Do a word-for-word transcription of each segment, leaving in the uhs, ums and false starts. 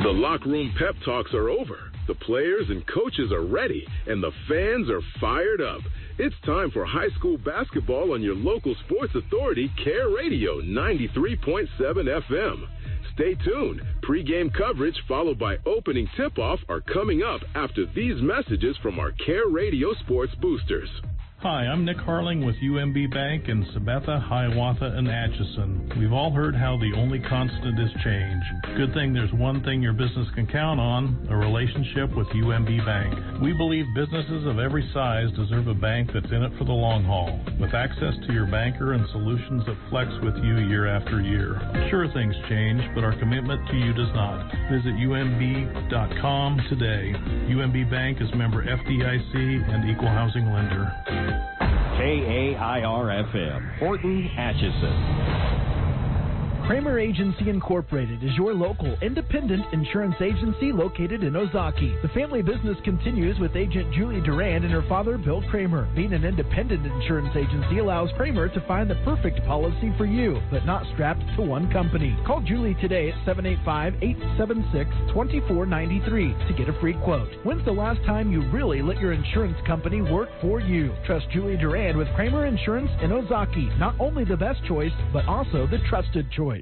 The locker room pep talks are over. The players and coaches are ready, and the fans are fired up. It's time for high school basketball on your local sports authority, Care Radio ninety-three point seven F M. Stay tuned. Pre-game coverage followed by opening tip-off are coming up after these messages from our Care Radio sports boosters. Hi, I'm Nick Harling with U M B Bank in Sabetha, Hiawatha, and Atchison. We've all heard how the only constant is change. Good thing there's one thing your business can count on, a relationship with U M B Bank. We believe businesses of every size deserve a bank that's in it for the long haul, with access to your banker and solutions that flex with you year after year. Sure, things change, but our commitment to you does not. Visit U M B dot com today. U M B Bank is member F D I C and equal housing lender. K A I R F M, Horton, Atchison. Kramer Agency Incorporated is your local independent insurance agency located in Ozaki. The family business continues with agent Julie Durand and her father, Bill Kramer. Being an independent insurance agency allows Kramer to find the perfect policy for you, but not strapped to one company. Call Julie today at seven eight five, eight seven six, two four nine three to get a free quote. When's the last time you really let your insurance company work for you? Trust Julie Durand with Kramer Insurance in Ozaki. Not only the best choice, but also the trusted choice.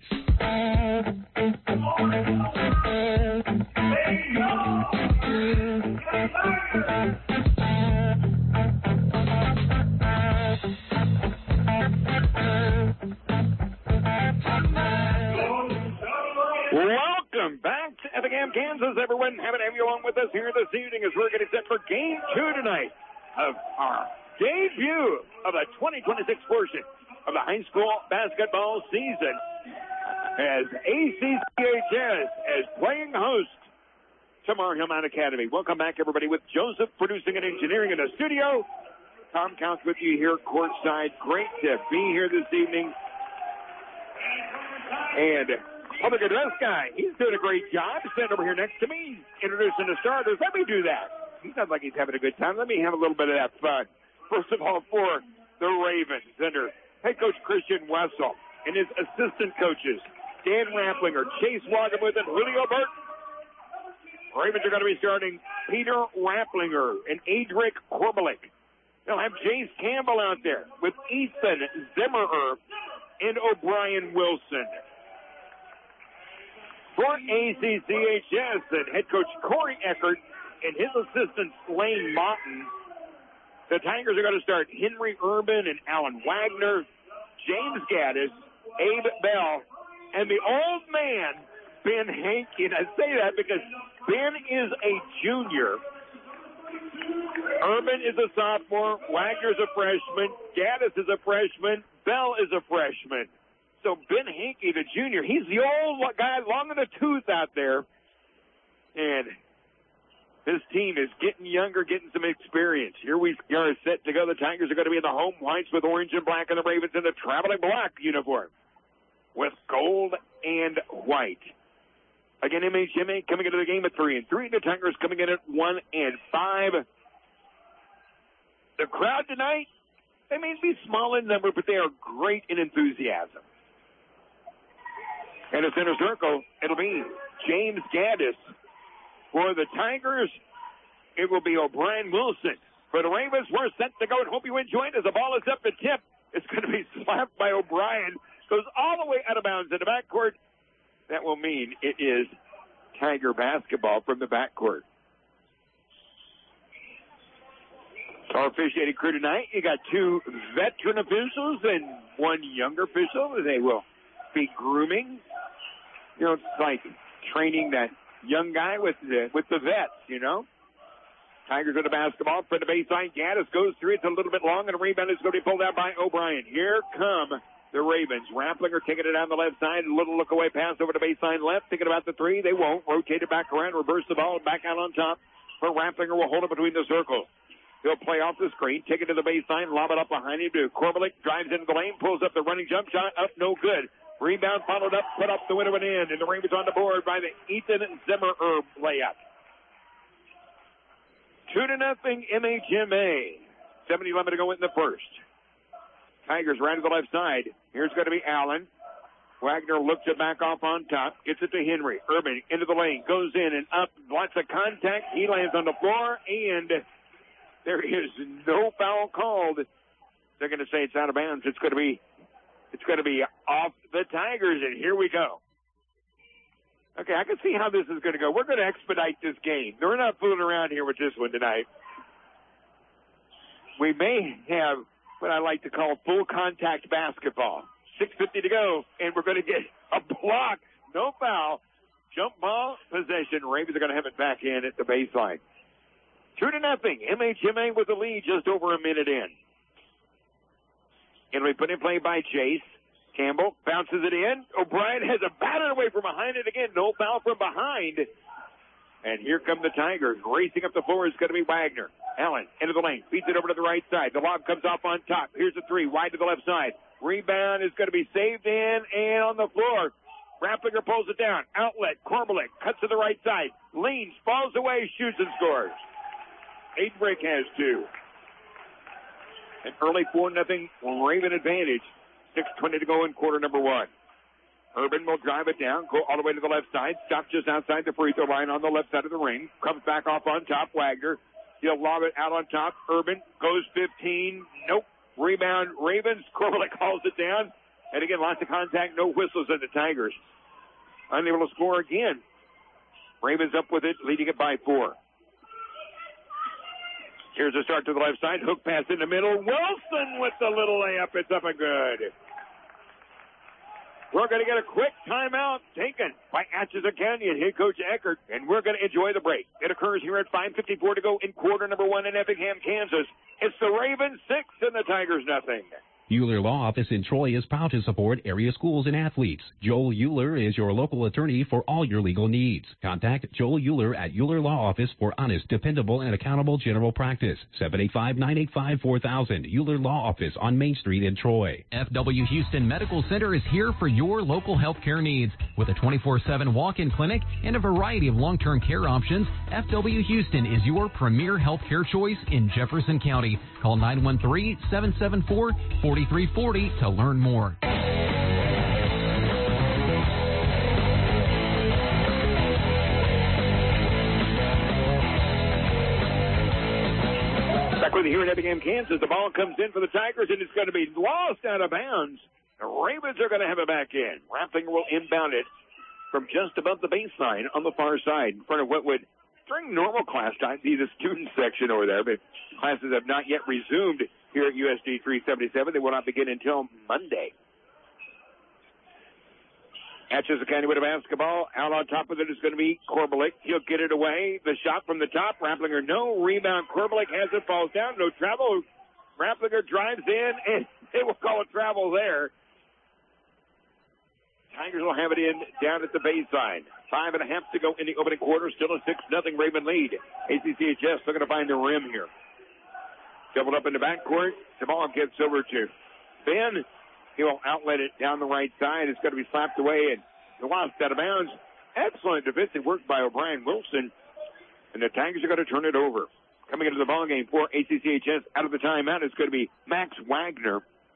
Welcome back to Effingham, Kansas, everyone. Happy to have you along with us here this evening as we're getting set for Game two tonight of our debut of the twenty twenty-six portion of the high school basketball season, as A C C H S is playing host to Mar Hill Mount Academy. Welcome back, everybody, with Joseph producing and engineering in the studio. Tom Counts with you here courtside. Great to be here this evening. And public address guy, he's doing a great job. Standing over here next to me, introducing the starters. Let me do that. He sounds like he's having a good time. Let me have a little bit of that fun. First of all, for the Ravens, under head coach Christian Wessel and his assistant coaches, Dan Rapplinger, Chase Wagemuth, and Julio Burton. Ravens are going to be starting Peter Rapplinger and Adric Korbelik. They'll have Jace Campbell out there with Ethan Zimmerer and O'Brien Wilson. For A C C H S and head coach Corey Eckert and his assistant Lane Motton, the Tigers are going to start Henry Urban and Alan Wagner, James Gaddis, Abe Bell, and the old man, Ben Hankey. And I say that because Ben is a junior. Urban is a sophomore. Wagner's a freshman. Gaddis is a freshman. Bell is a freshman. So Ben Hankey, the junior, he's the old guy, long in the tooth out there. And this team is getting younger, getting some experience. Here we are set to go. The Tigers are going to be in the home whites with orange and black, and the Ravens in the traveling black uniform with gold and white. Again, M H M A coming into the game at three and three. The Tigers coming in at one and five. The crowd tonight, they may be small in number, but they are great in enthusiasm. In the center circle, it'll be James Gaddis. For the Tigers, it will be O'Brien Wilson. For the Ravens, we're set to go and hope you enjoyed as the ball is up to tip. It's going to be slapped by O'Brien. Goes all the way out of bounds in the backcourt. That will mean it is Tiger basketball from the backcourt. Our officiating crew tonight, you got two veteran officials and one younger official. They will be grooming. You know, it's like training that young guy with the, with the vets, you know. Tigers with the basketball for the baseline. Gaddis goes through. It's a little bit long, and a rebound is going to be pulled out by O'Brien. Here come the Ravens. Rapplinger taking it down the left side. A little look away pass over the baseline left. Thinking about the three. They won't. Rotate it back around. Reverse the ball. Back out on top. For Rapplinger will hold it between the circles. He'll play off the screen. Take it to the baseline. Lob it up behind him to Korbelik. Drives into the lane. Pulls up the running jump shot. Up. No good. Rebound followed up. Put up the window and in. And the Ravens on the board by the Ethan Zimmerer layup. Two to nothing M H M A. seven eleven to go in the first. Tigers right to the left side. Here's going to be Allen. Wagner looks it back off on top, gets it to Henry. Urban into the lane, goes in and up, lots of contact. He lands on the floor, and there is no foul called. They're going to say it's out of bounds. It's going to be, it's going to be off the Tigers, and here we go. Okay, I can see how this is going to go. We're going to expedite this game. We're not fooling around here with this one tonight. We may have what I like to call full contact basketball. six fifty to go, and we're going to get a block. No foul. Jump ball possession. Ravens are going to have it back in at the baseline. Two to nothing. M H M A with the lead just over a minute in. And we put in play by Chase. Campbell bounces it in. O'Brien has a batted away from behind it again. No foul from behind. And here come the Tigers. Racing up the floor is going to be Wagner. Allen into the lane. Feeds it over to the right side. The lob comes off on top. Here's a three. Wide to the left side. Rebound is going to be saved in and on the floor. Rapplinger pulls it down. Outlet. Kormalik cuts to the right side. Leans. Falls away. Shoots and scores. Aidbrick has two. An early four nothing Raven advantage. six twenty to go in quarter number one. Urban will drive it down, go all the way to the left side. Stop just outside the free throw line on the left side of the ring. Comes back off on top. Wagner. He'll lob it out on top. Urban goes fifteen. Nope. Rebound. Ravens. Kormalik calls it down. And again, lots of contact. No whistles in the Tigers. Unable to score again. Ravens up with it, leading it by four. Here's a start to the left side. Hook pass in the middle. Wilson with the little layup. It's up and good. We're going to get a quick timeout taken by Atchison County and head coach Eckert, and we're going to enjoy the break. It occurs here at five fifty-four to go in quarter number one in Effingham, Kansas. It's the Ravens six and the Tigers nothing. Euler Law Office in Troy is proud to support area schools and athletes. Joel Euler is your local attorney for all your legal needs. Contact Joel Euler at Euler Law Office for honest, dependable, and accountable general practice. seven eight five, nine eight five, four thousand. Euler Law Office on Main Street in Troy. F W Houston Medical Center is here for your local health care needs. With a twenty-four seven walk-in clinic and a variety of long-term care options, F W Houston is your premier health care choice in Jefferson County. Call nine one three, seven seven four, four three four zero to learn more. Back with you here in Effingham, Kansas. The ball comes in for the Tigers, and it's going to be lost out of bounds. The Ravens are going to have it back in. Rapplinger will inbound it from just above the baseline on the far side in front of what would, during normal class time, be the student section over there, but classes have not yet resumed here at U S D three seventy-seven. They will not begin until Monday. Atchison County with a basketball. Out on top of it is going to be Kormalik. He'll get it away. The shot from the top. Rapplinger, no. Rebound. Kormalik has it. Falls down. No travel. Rapplinger drives in, and they will call it travel there. Tigers will have it in down at the baseline. Five and a half to go in the opening quarter. Still a six nothing Raven lead. A C C H S looking to find the rim here. Doubled up in the backcourt. The ball gets over to Ben. He will outlet it down the right side. It's going to be slapped away and lost out of bounds. Excellent defensive work by O'Brien Wilson. And the Tigers are going to turn it over. Coming into the ballgame for A C C H S out of the timeout is going to be Max Wagner.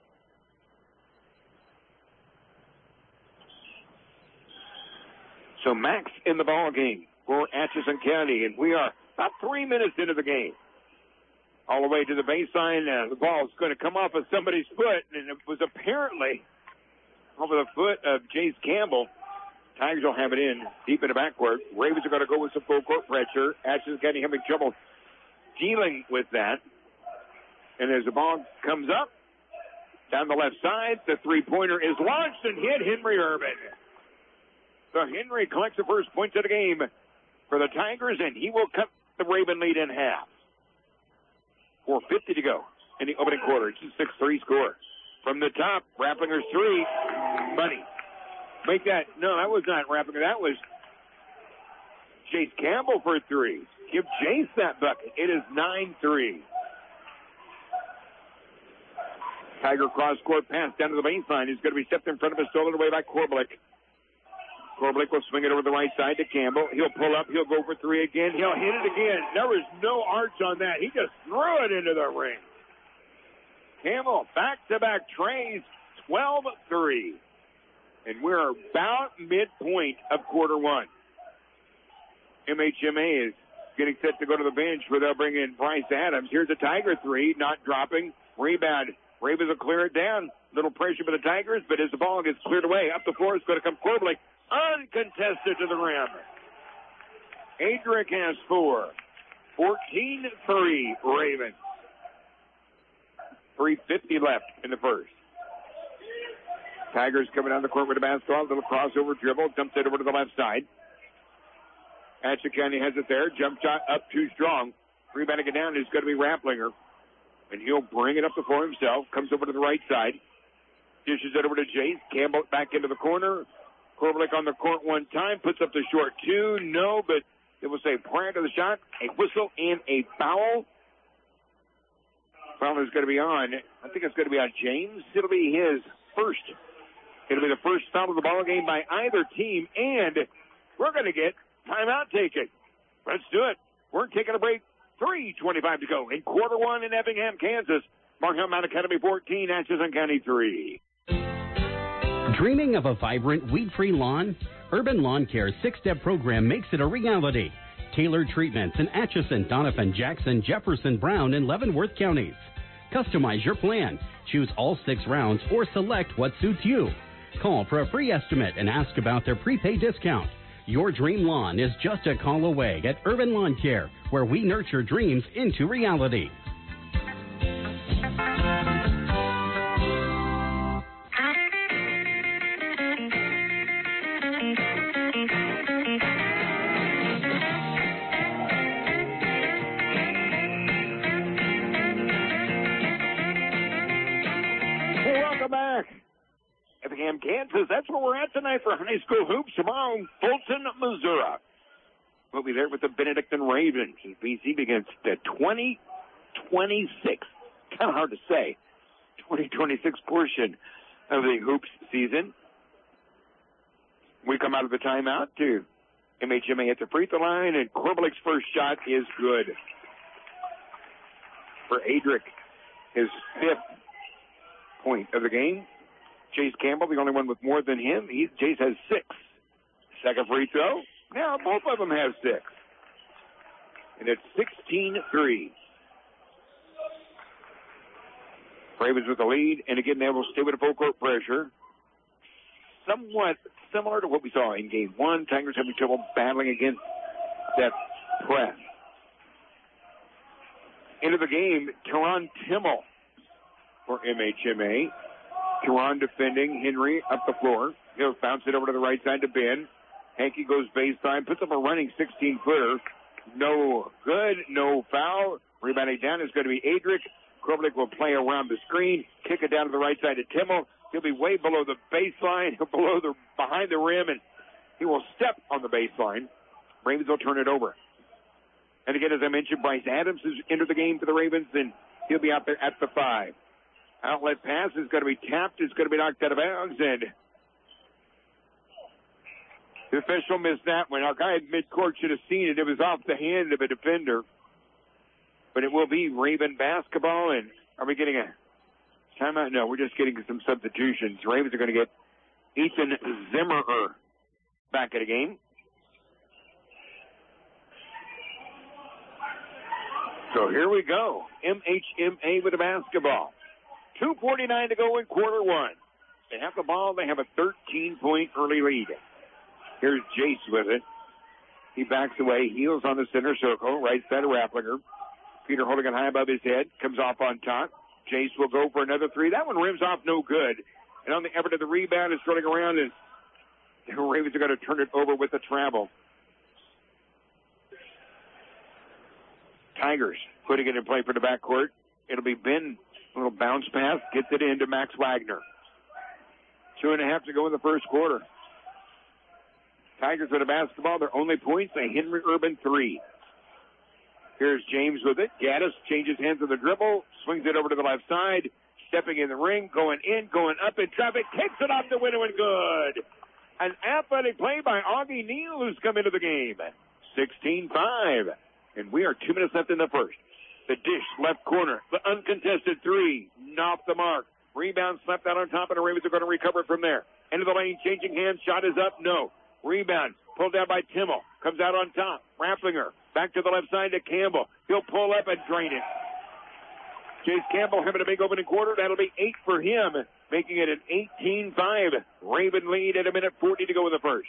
So Max in the ballgame for Atchison County. And we are about three minutes into the game. All the way to the baseline. Uh, the ball is going to come off of somebody's foot, and it was apparently over the foot of Jace Campbell. Tigers will have it in deep in the backcourt. Ravens are going to go with some full court pressure. Atchison County having trouble dealing with that. And as the ball comes up, down the left side, the three-pointer is launched and hit Henry Urban. So Henry collects the first points of the game for the Tigers, and he will cut the Raven lead in half. four fifty to go in the opening quarter. It's a six three score. From the top, Rapplinger's three. Money. Make that. No, that was not Rapplinger. That was Jace Campbell for three. Give Jace that bucket. It is nine three. Tiger cross-court pass down to the baseline. He's going to be stepped in front of us, stolen away by Kormalik. Kormalik will swing it over the right side to Campbell. He'll pull up. He'll go for three again. He'll hit it again. There was no arch on that. He just threw it into the ring. Campbell, back-to-back trays, twelve three. And we're about midpoint of quarter one. M H M A is getting set to go to the bench where they'll bring in Bryce Adams. Here's a Tiger three, not dropping. Rebound. Ravens will clear it down. Little pressure for the Tigers, but as the ball gets cleared away, up the floor, it's going to come Corbly. Uncontested to the rim. Adric has four. fourteen three Ravens. three fifty left in the first. Tigers coming down the court with the basketball. Little crossover dribble. Dumps it over to the left side. Atchison County has it there. Jump shot up too strong. Rebounding it down is going to be Rapplinger. And he'll bring it up the floor himself. Comes over to the right side. Dishes it over to Jace. Campbell back into the corner. Korbalik on the court one time. Puts up the short two. No, but it will say prior to the shot, a whistle and a foul. Foul is going to be on. I think it's going to be on James. It'll be his first. It'll be the first foul of the ball game by either team. And we're going to get timeout taken. Let's do it. We're taking a break. three twenty-five to go in quarter one in Effingham, Kansas. Markham Mount Academy fourteen, Atchison County three. Dreaming of a vibrant, weed-free lawn? Urban Lawn Care's six-step program makes it a reality. Tailored treatments in Atchison, Donovan, Jackson, Jefferson, Brown, and Leavenworth counties. Customize your plan. Choose all six rounds or select what suits you. Call for a free estimate and ask about their prepaid discount. Your dream lawn is just a call away at Urban Lawn Care, where we nurture dreams into reality. Welcome back. Effingham, Kansas. That's where we're at tonight for high school hoops. Tomorrow, Fulton, Missouri. We'll be there with the Benedictine Ravens. B C begins the twenty twenty-six. Kind of hard to say. twenty twenty-six portion of the hoops season. We come out of the timeout to M H M A at the free throw line, and Korbalik's first shot is good. For Adric, his fifth point of the game. Chase Campbell, the only one with more than him. He, Chase has six. Second free throw. Now both of them have six. And it's sixteen three. Ravens with the lead, and again, they will stay with a full court pressure. Somewhat similar to what we saw in game one. Tigers having trouble battling against that press. Into the game, Teron Timmel for M H M A. Teron defending. Henry up the floor. He'll bounce it over to the right side to Ben. Hankey goes baseline, puts up a running sixteen-footer. No good, no foul. Rebounding down is going to be Adric. Korbalik will play around the screen, kick it down to the right side to Timmel. He'll be way below the baseline, below the behind the rim, and he will step on the baseline. Ravens will turn it over. And again, as I mentioned, Bryce Adams has entered the game for the Ravens, and he'll be out there at the five. Outlet pass is going to be tapped. It's going to be knocked out of bounds, and the official missed that one. Our guy at midcourt should have seen it. It was off the hand of a defender. But it will be Raven basketball, and are we getting a timeout? No, we're just getting some substitutions. Ravens are going to get Ethan Zimmerer back at the game. So here we go. M H M A with the basketball. two forty-nine to go in quarter one. They have the ball. They have a thirteen-point early lead. Here's Jace with it. He backs away, heels on the center circle, right side of Rapplinger. Peter holding it high above his head, comes off on top. Jace will go for another three. That one rims off no good. And on the effort of the rebound, it's running around, and the Ravens are going to turn it over with the travel. Tigers putting it in play for the backcourt. It'll be Ben. A little bounce pass, gets it into Max Wagner. Two and a half to go in the first quarter. Tigers with the basketball. Their only points, a Henry Urban three. Here's James with it. Gaddis changes hands of the dribble, swings it over to the left side, stepping in the ring, going in, going up in traffic, takes it off the window and good. An athletic play by Augie Neal, who's come into the game. sixteen five. And we are two minutes left in the first. The dish, left corner, the uncontested three, not the mark. Rebound slapped out on top, and the Ravens are going to recover from there. Into the lane, changing hands. Shot is up. No. Rebound. Pulled down by Timmel. Comes out on top. Rafflinger. Back to the left side to Campbell. He'll pull up and drain it. Chase Campbell having a big opening quarter. That'll be eight for him, making it an eighteen five. Raven lead at a minute forty to go in the first.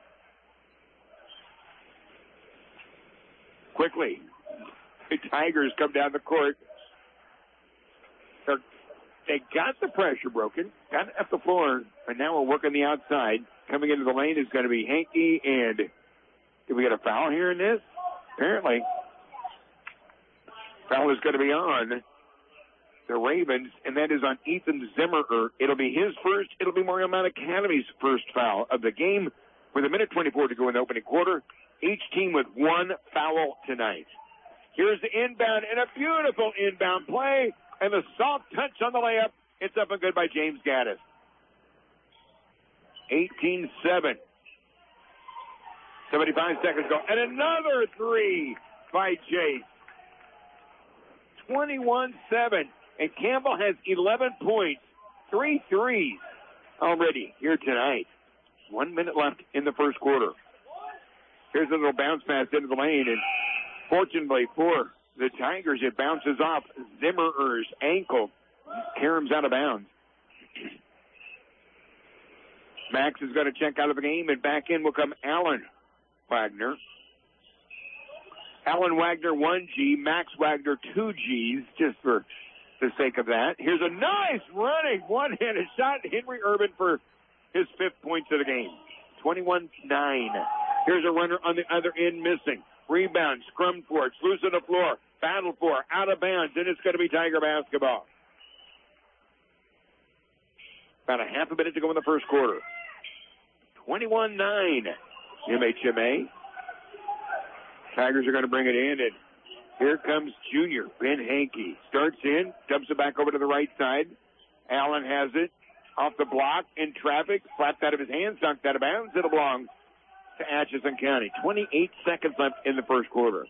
Quickly, the Tigers come down the court. They're, they got the pressure broken, got it up the floor, and now we're working the outside. Coming into the lane is going to be Hankey, and did we get a foul here in this? Apparently. Foul is going to be on the Ravens, and that is on Ethan Zimmerer. It'll be his first. It'll be Mario Mount Academy's first foul of the game with a minute twenty-four to go in the opening quarter. Each team with one foul tonight. Here's the inbound, and a beautiful inbound play, and the soft touch on the layup. It's up and good by James Gaddis. eighteen seven. seventy-five seconds ago, and another three by Chase. twenty-one seven, and Campbell has eleven points, three threes already here tonight. One minute left in the first quarter. Here's a little bounce pass into the lane, and fortunately for the Tigers, it bounces off Zimmerer's ankle. Karam's out of bounds. Max is going to check out of the game, and back in will come Alan Wagner. Alan Wagner, one G. Max Wagner, two Gs, just for the sake of that. Here's a nice running one-handed shot. Henry Urban for his fifth points of the game. twenty-one nine. Here's a runner on the other end missing. Rebound, scrum for it, loose on the floor, battle for it, out of bounds, and it's going to be Tiger basketball. About a half a minute to go in the first quarter. twenty-one nine, M H M A. Tigers are going to bring it in, and here comes junior Ben Hankey. Starts in, dumps it back over to the right side. Allen has it off the block in traffic, slapped out of his hands, dunked out of bounds. It'll belong to Atchison County. twenty-eight seconds left in the first quarter.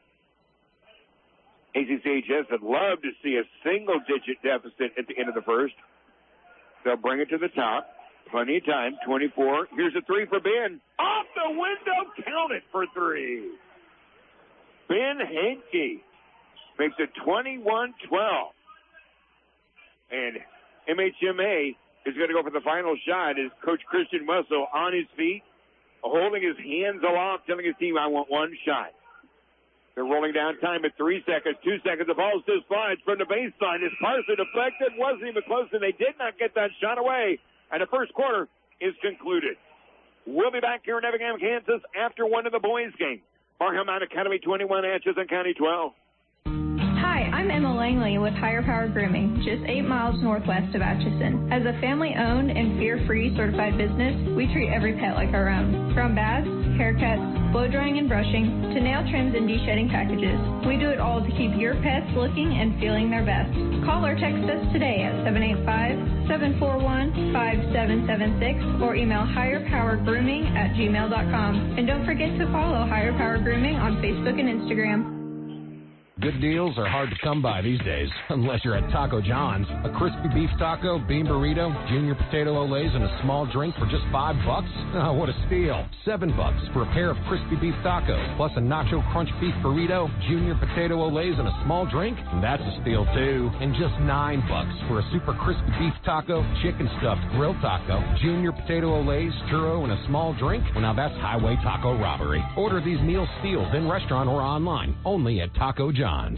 A C C H S would love to see a single-digit deficit at the end of the first. They'll bring it to the top. Plenty of time. twenty-four. Here's a three for Ben. Off the window. Count it for three. Ben Hankey makes it twenty-one twelve. And M H M A is going to go for the final shot as Coach Christian Wessel on his feet, holding his hands aloft, telling his team, I want one shot. They're rolling down time at three seconds, two seconds. The ball still slides from the baseline. It's partially deflected. Wasn't even close, and they did not get that shot away. And the first quarter is concluded. We'll be back here in Effingham, Kansas after one of the boys' game. Markham Mount Academy twenty-one, Atchison County twelve. Hi, I'm Emma Langley with Higher Power Grooming, just eight miles northwest of Atchison. As a family-owned and fear-free certified business, we treat every pet like our own. From baths, haircuts, blow-drying and brushing, to nail trims and de-shedding packages. We do it all to keep your pets looking and feeling their best. Call or text us today at seven eight five, seven four one, five seven seven six or email higherpowergrooming at gmail dot com. And don't forget to follow Higher Power Grooming on Facebook and Instagram. Good deals are hard to come by these days, unless you're at Taco John's. A crispy beef taco, bean burrito, junior potato olays, and a small drink for just five bucks? Oh, what a steal. Seven bucks for a pair of crispy beef tacos, plus a nacho crunch beef burrito, junior potato olays, and a small drink? That's a steal, too. And just nine bucks for a super crispy beef taco, chicken stuffed grilled taco, junior potato olays, churro, and a small drink? Well, now that's highway taco robbery. Order these meal steals in restaurant or online, only at Taco John's. John's.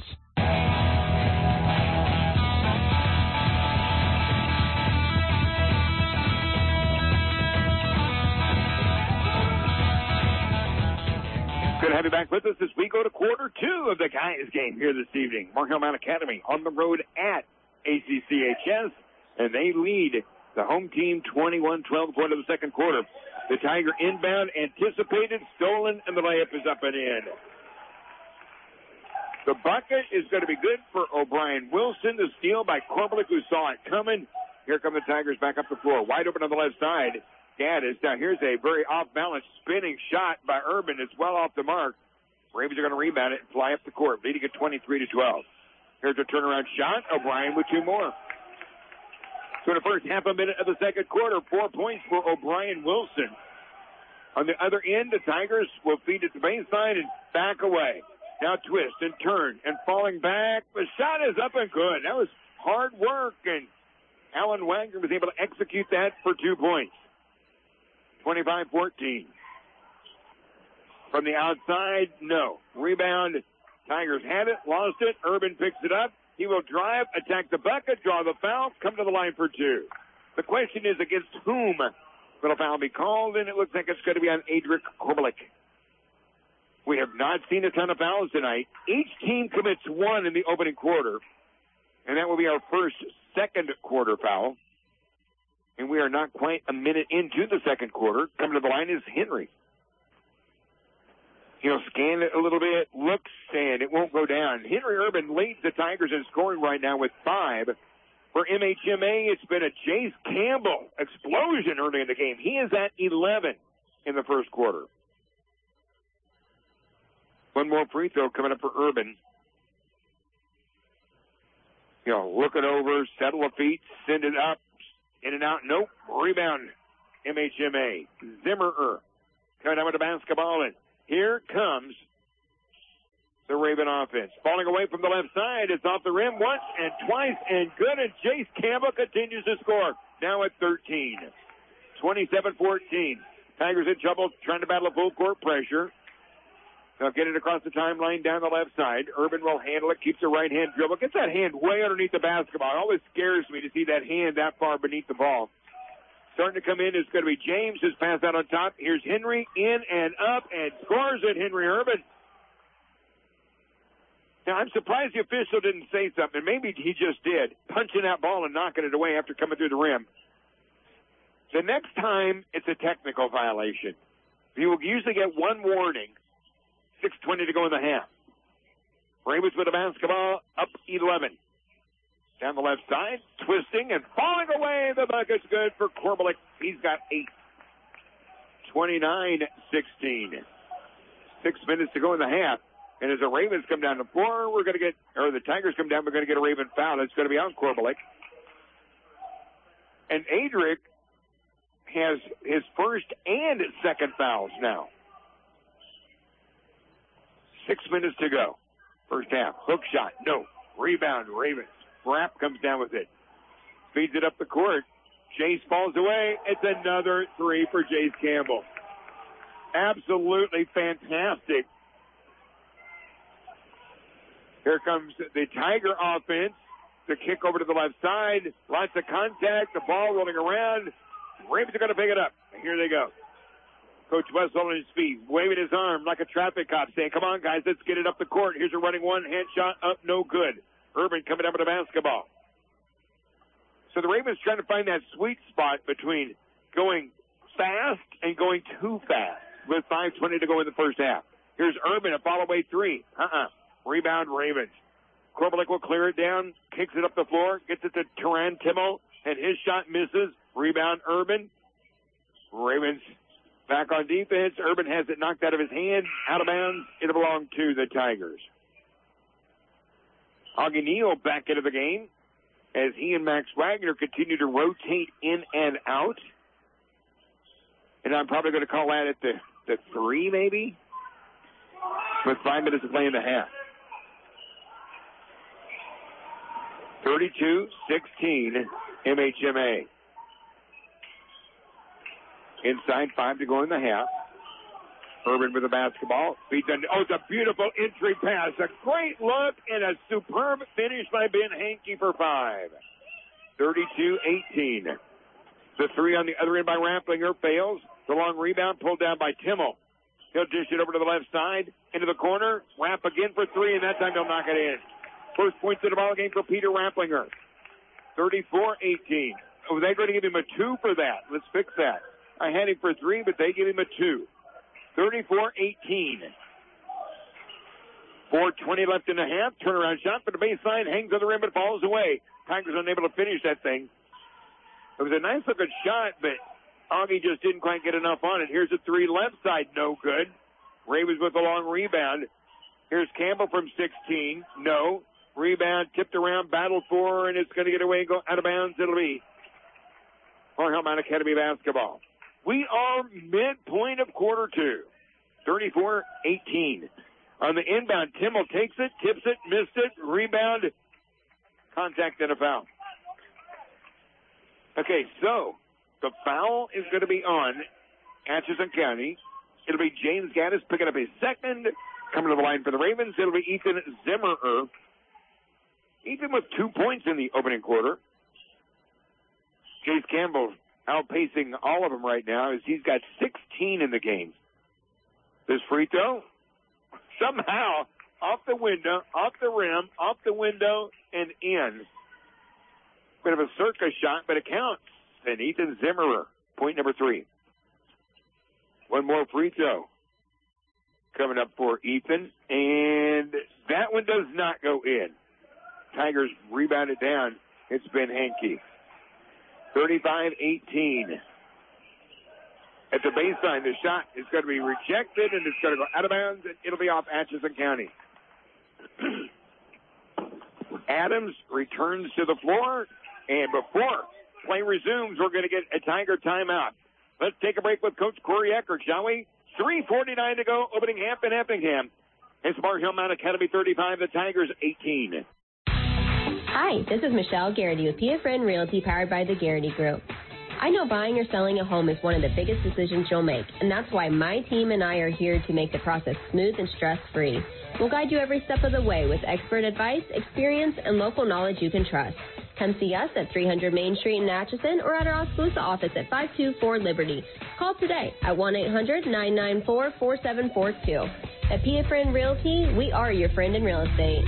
Good to have you back with us as we go to quarter two of the guys game here this evening. Markham Mount Academy on the road at A C C H S, and they lead the home team twenty-one twelve going to the second quarter. The Tiger inbound anticipated, stolen, and the layup is up and in. The bucket is going to be good for O'Brien Wilson. The steal by Korbelik, who saw it coming. Here come the Tigers back up the floor. Wide open on the left side. Gaddis. Now here's a very off-balance spinning shot by Urban. It's well off the mark. Ravens are going to rebound it and fly up the court, leading at twenty-three to twelve. Here's a turnaround shot. O'Brien with two more. So the first half a minute of the second quarter, four points for O'Brien Wilson. On the other end, the Tigers will feed it to baseline and back away. Now twist and turn and falling back. The shot is up and good. That was hard work, and Alan Wagner was able to execute that for two points. twenty-five fourteen. From the outside, no. Rebound. Tigers had it, lost it. Urban picks it up. He will drive, attack the bucket, draw the foul, come to the line for two. The question is against whom will a foul be called, and it looks like it's going to be on Adric Korbelik. We have not seen a ton of fouls tonight. Each team commits one in the opening quarter, and that will be our first second quarter foul. And we are not quite a minute into the second quarter. Coming to the line is Henry. He'll scan it a little bit, looks, and it won't go down. Henry Urban leads the Tigers in scoring right now with five. For M H M A, it's been a Jace Campbell explosion early in the game. He is at eleven in the first quarter. One more free throw coming up for Urban. You know, look it over, settle the feet, send it up, in and out. Nope. Rebound, M H M A. Zimmerer coming down with the basketball, and here comes the Raven offense. Falling away from the left side. It's off the rim once and twice and good, and Jace Campbell continues to score. Now at thirteen. twenty-seven fourteen. Tigers in trouble trying to battle a full court pressure. They'll get it across the timeline down the left side. Urban will handle it, keeps the right hand dribble. Gets that hand way underneath the basketball. It always scares me to see that hand that far beneath the ball. Starting to come in is going to be James. His pass out on top. Here's Henry in and up and scores it. Henry Urban. Now, I'm surprised the official didn't say something. Maybe he just did. Punching that ball and knocking it away after coming through the rim. The next time, it's a technical violation. You will usually get one warning. six twenty to go in the half. Ravens with the basketball, up eleven. Down the left side, twisting and falling away. The bucket's good for Korbelik. He's got eight. twenty-nine sixteen. Six minutes to go in the half. And as the Ravens come down the floor, we're going to get, or the Tigers come down, we're going to get a Raven foul. It's going to be on Korbelik. And Adric has his first and second fouls now. Six minutes to go. First half. Hook shot. No. Rebound. Ravens. Rapp comes down with it. Feeds it up the court. Jace falls away. It's another three for Jace Campbell. Absolutely fantastic. Here comes the Tiger offense. The kick over to the left side. Lots of contact. The ball rolling around. Ravens are going to pick it up. Here they go. Coach Wessel on his feet, waving his arm like a traffic cop, saying, come on, guys, let's get it up the court. Here's a running one, hand shot up, no good. Urban coming down with the basketball. So the Ravens trying to find that sweet spot between going fast and going too fast with five twenty to go in the first half. Here's Urban, a follow-away three. Uh-uh. Rebound, Ravens. Korbelik will clear it down, kicks it up the floor, gets it to Taran Timmel, and his shot misses. Rebound, Urban. Ravens back on defense. Urban has it knocked out of his hand, out of bounds. It'll belong to the Tigers. Augie Neal back into the game as he and Max Wagner continue to rotate in and out. And I'm probably going to call that at the, the three, maybe, with five minutes to play in the half. thirty-two sixteen, M H M A. Inside, five to go in the half. Urban with the basketball. Feeds on, oh, it's a beautiful entry pass. A great look and a superb finish by Ben Hankey for five. thirty-two eighteen. The three on the other end by Rapplinger fails. The long rebound pulled down by Timmel. He'll dish it over to the left side. Into the corner. Rapp again for three, and that time he'll knock it in. First points of the ball game for Peter Rapplinger. thirty-four eighteen. Oh, they're going to give him a two for that. Let's fix that. I had him for three, but they give him a two. thirty-four eighteen. four twenty left in the half. Turnaround shot for the baseline. Hangs on the rim, but falls away. Tigers unable to finish that thing. It was a nice looking shot, but Augie just didn't quite get enough on it. Here's a three left side. No good. Ravens with a long rebound. Here's Campbell from sixteen. No. Rebound tipped around, battled for, and it's going to get away and go out of bounds. It'll be for Hillman Academy basketball. We are midpoint of quarter two, thirty-four eighteen. On the inbound, Timmel takes it, tips it, missed it, rebound, contact and a foul. Okay, so the foul is going to be on Atchison County. It'll be James Gaddis picking up his second. Coming to the line for the Ravens, it'll be Ethan Zimmerer. Ethan with two points in the opening quarter. Chase Campbell outpacing all of them right now as he's got sixteen in the game. This free throw, somehow off the window, off the rim, off the window, and in. Bit of a circus shot, but it counts. And Ethan Zimmerer, point number three. One more free throw coming up for Ethan, and that one does not go in. Tigers rebound it down. It's Ben Hankey. thirty-five eighteen. At the baseline, the shot is going to be rejected, and it's going to go out of bounds, and it'll be off Atchison County. Adams returns to the floor, and before play resumes, we're going to get a Tiger timeout. Let's take a break with Coach Corey Eckert, shall we? three forty-nine to go, opening half in Effingham. It's Bar Hill Mount Academy thirty-five, the Tigers eighteen. Hi, this is Michelle Garrity with P F N Realty, powered by the Garrity Group. I know buying or selling a home is one of the biggest decisions you'll make, and that's why my team and I are here to make the process smooth and stress-free. We'll guide you every step of the way with expert advice, experience, and local knowledge you can trust. Come see us at three hundred Main Street in Atchison or at our Oskaloosa office at five two four Liberty. Call today at one eight hundred nine nine four four seven four two. At P F N Realty, we are your friend in real estate.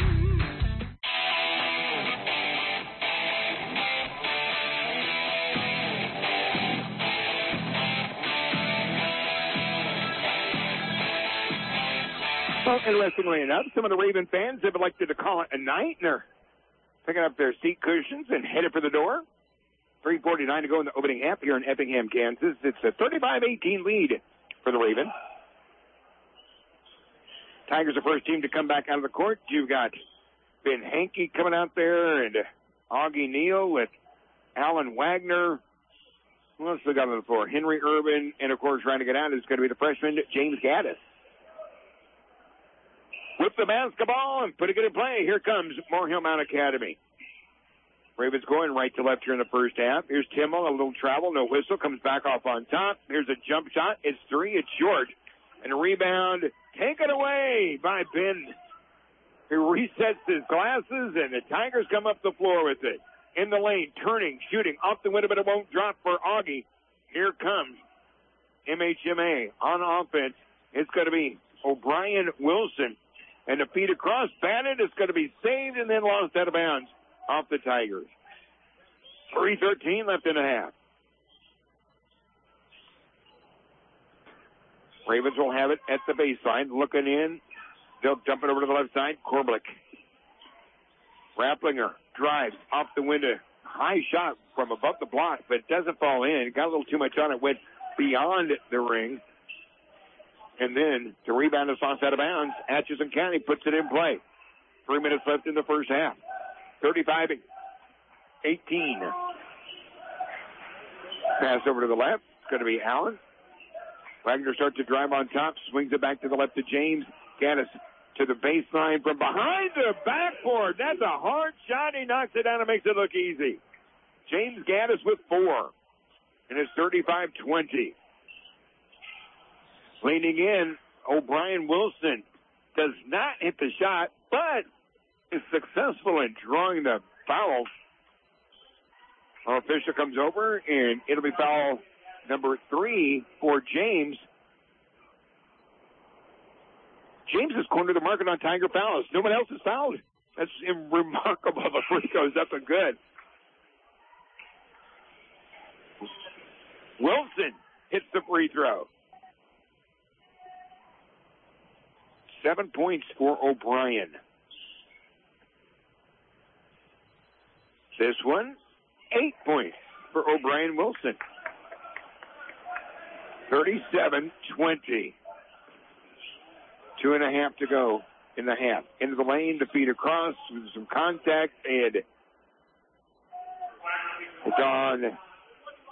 Well, interestingly enough, some of the Raven fans have elected to call it a night, and they're picking up their seat cushions and headed for the door. three forty-nine to go in the opening half here in Effingham, Kansas. It's a thirty-five eighteen lead for the Ravens. Tigers the first team to come back out of the court. You've got Ben Hankey coming out there and Augie Neal with Alan Wagner. Who else we got on the floor? Henry Urban, and of course, trying to get out is going to be the freshman James Gaddis. With the basketball and putting it in play, here comes Moore Hill Mount Academy. Ravens going right to left here in the first half. Here's Timmel, a little travel, no whistle, comes back off on top. Here's a jump shot. It's three, it's short. And a rebound taken away by Ben. He resets his glasses, and the Tigers come up the floor with it. In the lane, turning, shooting, off the window, but it won't drop for Augie. Here comes M H M A on offense. It's going to be O'Brien Wilson. And the feed across, batted, it's going to be saved and then lost out of bounds off the Tigers. three thirteen left in the half. Ravens will have it at the baseline. Looking in. They'll dump it over to the left side. Korblick. Rapplinger drives off the window. High shot from above the block, but it doesn't fall in. Got a little too much on it. Went beyond the ring. And then the rebound is lost out of bounds. Atchison County puts it in play. Three minutes left in the first half. thirty-five eighteen. Pass over to the left. It's going to be Allen. Wagner starts to drive on top. Swings it back to the left to James. Gaddis to the baseline from behind the backboard. That's a hard shot. He knocks it down and makes it look easy. James Gaddis with four. And it's thirty-five twenty. Leaning in, O'Brien Wilson does not hit the shot, but is successful in drawing the foul. Our official comes over, and it'll be foul number three for James. James has cornered the market on Tiger fouls. No one else is fouled. That's remarkable. The free throw is up and good. Wilson hits the free throw. Seven points for O'Brien. This one, eight points for O'Brien Wilson. thirty-seven twenty. Two and a half to go in the half. Into the lane, the feed across with some contact, and it's on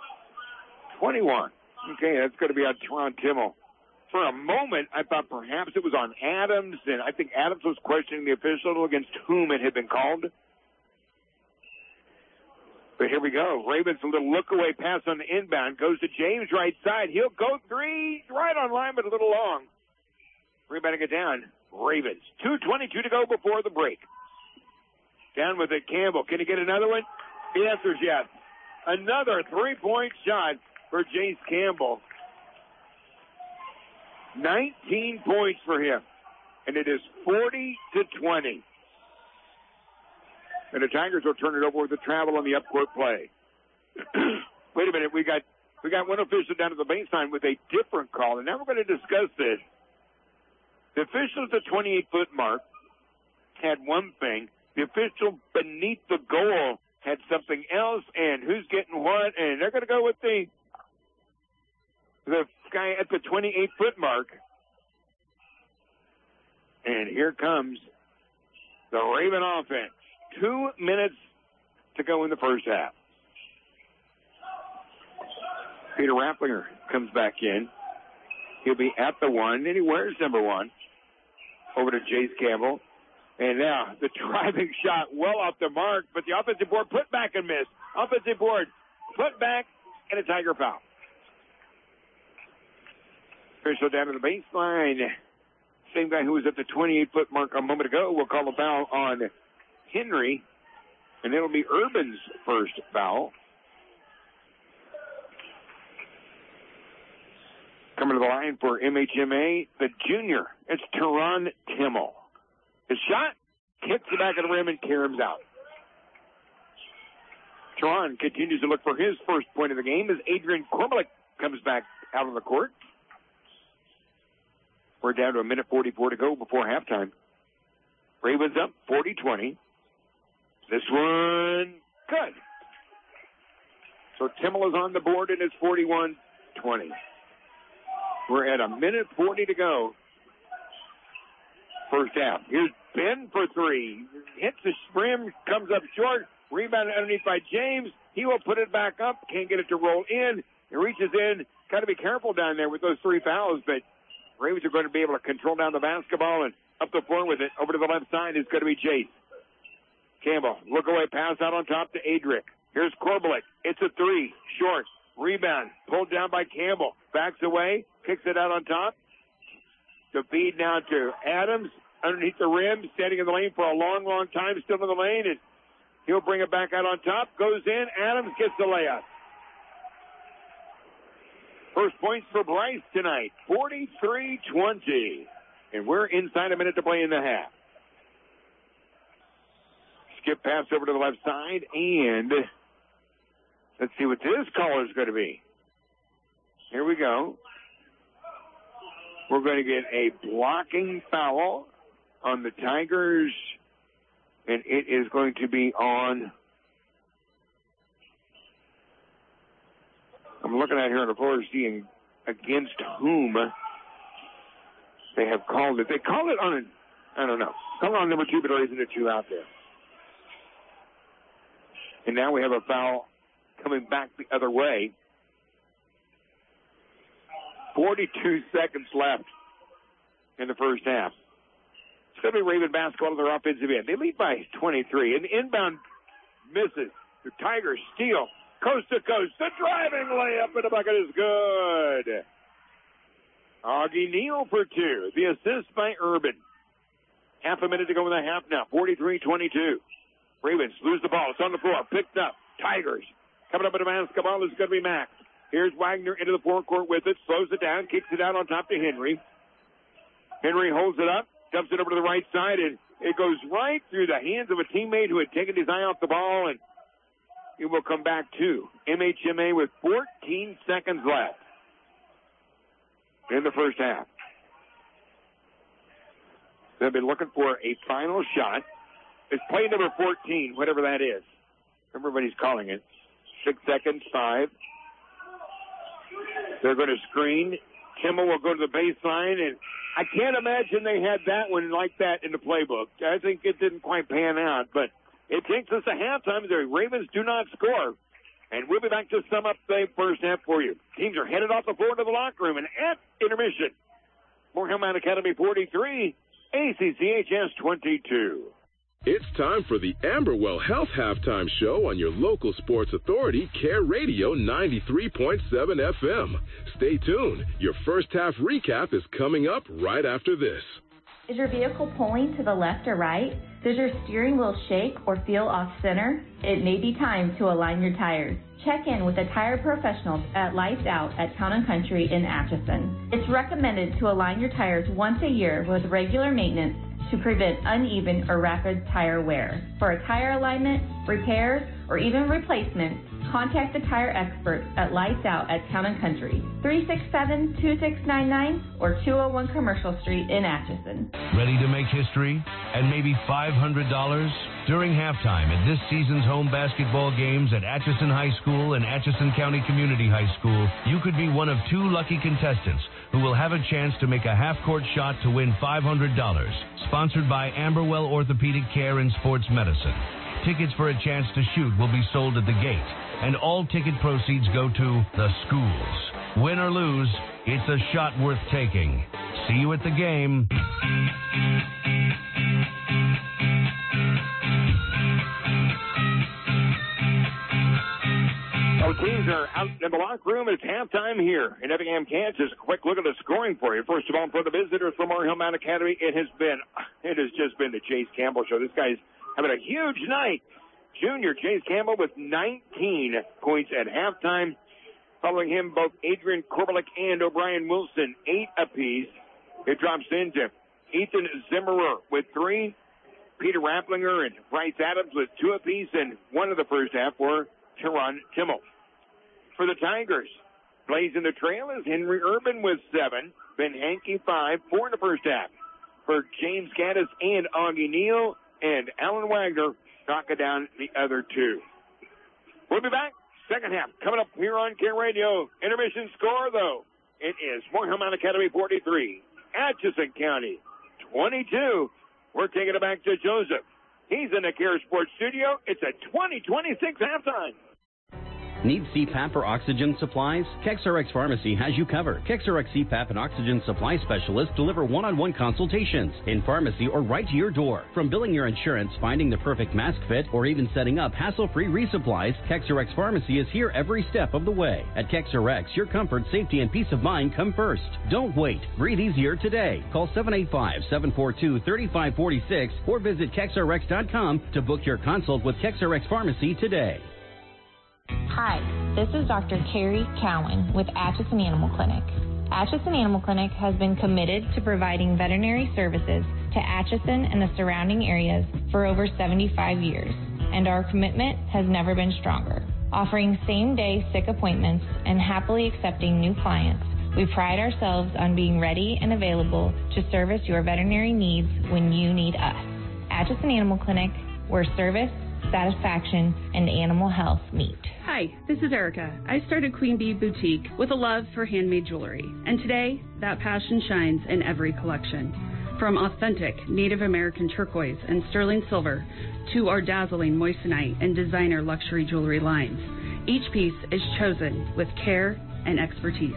twenty-one. Okay, that's going to be on Teron Timmel. For a moment, I thought perhaps it was on Adams, and I think Adams was questioning the official against whom it had been called. But here we go. Ravens, a little look-away pass on the inbound. Goes to James, right side. He'll go three, right on line, but a little long. Rebounding it down. Ravens. two twenty-two to go before the break. Down with it, Campbell. Can he get another one? The answer is yes. Another three-point shot for Jace Campbell. nineteen points for him. And it is forty to twenty. And the Tigers will turn it over with the travel on the upcourt play. Wait a minute, we got we got one official down at the baseline with a different call, and now we're going to discuss this. The official at the twenty-eight-foot mark had one thing. The official beneath the goal had something else, and who's getting what, and they're going to go with the the guy at the twenty-eight-foot mark. And here comes the Raven offense. Two minutes to go in the first half. Peter Rapplinger comes back in. He'll be at the one, and he wears number one. Over to Jace Campbell. And now the driving shot well off the mark, but the offensive board put back and missed. Offensive board put back and a Tiger foul. Official down to the baseline. Same guy who was at the twenty-eight-foot mark a moment ago will call a foul on Henry, and it'll be Urban's first foul. Coming to the line for M H M A, the junior. It's Teron Timmel. His shot hits the back of the rim and caroms out. Teron continues to look for his first point of the game as Adrian Kormalik comes back out on the court. We're down to a minute forty-four to go before halftime. Ravens up forty twenty. This one, good. So Timmel is on the board and it's forty-one twenty. We're at a minute forty to go. First half. Here's Ben for three. Hits the rim, comes up short. Rebounded underneath by James. He will put it back up. Can't get it to roll in. It reaches in. Got to be careful down there with those three fouls, but Ravens are going to be able to control down the basketball and up the floor with it. Over to the left side is going to be Jace. Campbell, look away, pass out on top to Adric. Here's Korbelik. It's a three. Short. Rebound. Pulled down by Campbell. Backs away. Kicks it out on top. The feed now to Adams. Underneath the rim. Standing in the lane for a long, long time. Still in the lane. And he'll bring it back out on top. Goes in. Adams gets the layup. First points for Bryce tonight. forty-three twenty. And we're inside a minute to play in the half. Skip pass over to the left side. And let's see what this call is going to be. Here we go. We're going to get a blocking foul on the Tigers. And it is going to be on. I'm looking at here on the floor seeing against whom they have called it. They call it on an, I don't know. Call it on number two, but there isn't a two out there. And now we have a foul coming back the other way. forty-two seconds left in the first half. It's going to be Raven basketball on their offensive end. They lead by twenty-three. And the inbound misses. The Tigers steal. Coast to coast. The driving layup in the bucket is good. Augie Neal for two. The assist by Urban. Half a minute to go in the half now. forty-three twenty-two. Ravens lose the ball. It's on the floor. Picked up. Tigers. Coming up in the basketball is going to be Max. Here's Wagner into the forecourt with it. Slows it down. Kicks it out on top to Henry. Henry holds it up. Dumps it over to the right side. And it goes right through the hands of a teammate who had taken his eye off the ball. And it will come back to M H M A with fourteen seconds left in the first half. They've been looking for a final shot. It's play number fourteen, whatever that is. Everybody's calling it. Six seconds, five. They're going to screen. Kimmel will go to the baseline, and I can't imagine they had that one like that in the playbook. I think it didn't quite pan out, but it takes us to halftime. The Ravens do not score. And we'll be back to sum up the first half for you. Teams are headed off the floor to the locker room, and at intermission, Moore Mountain Academy forty-three, A C C H S twenty-two. It's time for the Amberwell Health Halftime Show on your local sports authority, Care Radio ninety-three point seven F M. Stay tuned. Your first half recap is coming up right after this. Is your vehicle pulling to the left or right? Does your steering wheel shake or feel off center? It may be time to align your tires. Check in with the tire professionals at Lights Out at Town and Country in Atchison. It's recommended to align your tires once a year with regular maintenance to prevent uneven or rapid tire wear. For a tire alignment, repairs, or even replacement, contact the tire experts at Lights Out at Town and Country, three six seven, two six nine nine or two oh one Commercial Street in Atchison. Ready to make history and maybe five hundred dollars? During halftime at this season's home basketball games at Atchison High School and Atchison County Community High School, you could be one of two lucky contestants who will have a chance to make a half-court shot to win five hundred dollars. Sponsored by Amberwell Orthopedic Care and Sports Medicine. Tickets for a chance to shoot will be sold at the gate, and all ticket proceeds go to the schools. Win or lose, it's a shot worth taking. See you at the game. Our teams are out in the locker room. It's halftime here in Effingham, Kansas. A quick look at the scoring for you. First of all, for the visitors from Moore Mountain Academy, it has been, it has just been the Chase Campbell show. This guy's having a huge night. Junior Chase Campbell with nineteen points at halftime. Following him, both Adrian Korbalik and O'Brien Wilson, eight apiece. It drops into Ethan Zimmerer with three. Peter Rapplinger and Bryce Adams with two apiece, and one of the first half for Teron Timmel. For the Tigers, blazing the trail is Henry Urban with seven. Ben Hankey, five. Four in the first half. For James Gaddis and Augie Neal, and Alan Wagner knocking down the other two. We'll be back. Second half coming up here on Care Radio. Intermission score, though. It is Moore Mountain Academy forty-three, Atchison County twenty-two. We're taking it back to Joseph. He's in the Care Sports Studio. It's a twenty twenty-six halftime. Need C PAP or oxygen supplies? KexRx Pharmacy has you covered. KexRx C PAP and oxygen supply specialists deliver one-on-one consultations in pharmacy or right to your door. From billing your insurance, finding the perfect mask fit, or even setting up hassle-free resupplies, KexRx Pharmacy is here every step of the way. At KexRx, your comfort, safety, and peace of mind come first. Don't wait. Breathe easier today. Call seven eight five, seven four two, three five four six or visit Kex R X dot com to book your consult with KexRx Pharmacy today. Hi, this is Doctor Carrie Cowan with Atchison Animal Clinic. Atchison Animal Clinic has been committed to providing veterinary services to Atchison and the surrounding areas for over seventy-five years, and our commitment has never been stronger. Offering same-day sick appointments and happily accepting new clients, we pride ourselves on being ready and available to service your veterinary needs when you need us. Atchison Animal Clinic, where service, satisfaction, and animal health meet. Hi, this is Erica. I started Queen Bee Boutique with a love for handmade jewelry, and today that passion shines in every collection. From authentic Native American turquoise and sterling silver to our dazzling moissanite and designer luxury jewelry lines, each piece is chosen with care and expertise.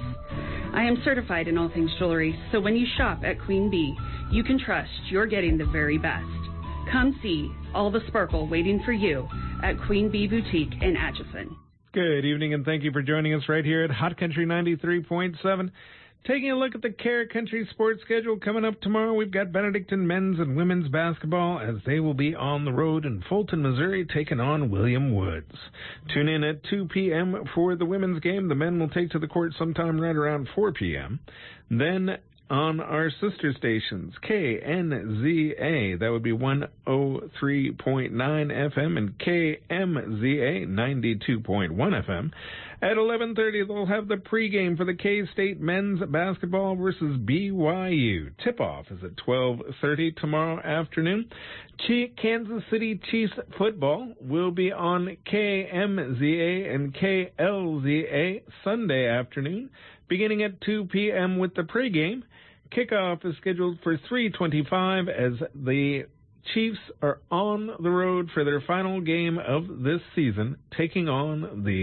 I am certified in all things jewelry, so when you shop at Queen Bee, you can trust you're getting the very best. Come see all the sparkle waiting for you at Queen Bee Boutique in Atchison. Good evening, and thank you for joining us right here at Hot Country ninety-three point seven. Taking a look at the Care Country sports schedule coming up tomorrow, we've got Benedictine men's and women's basketball as they will be on the road in Fulton, Missouri, taking on William Woods. Tune in at two p.m. for the women's game. The men will take to the court sometime right around four p.m. Then on our sister stations, K N Z A, that would be one oh three point nine F M, and K M Z A, ninety-two point one F M. At eleven thirty, they'll have the pregame for the K-State men's basketball versus B Y U. Tip-off is at twelve thirty tomorrow afternoon. Kansas City Chiefs football will be on K M Z A and K L Z A Sunday afternoon, beginning at two p.m. with the pregame. Kickoff is scheduled for three twenty-five as the Chiefs are on the road for their final game of this season, taking on the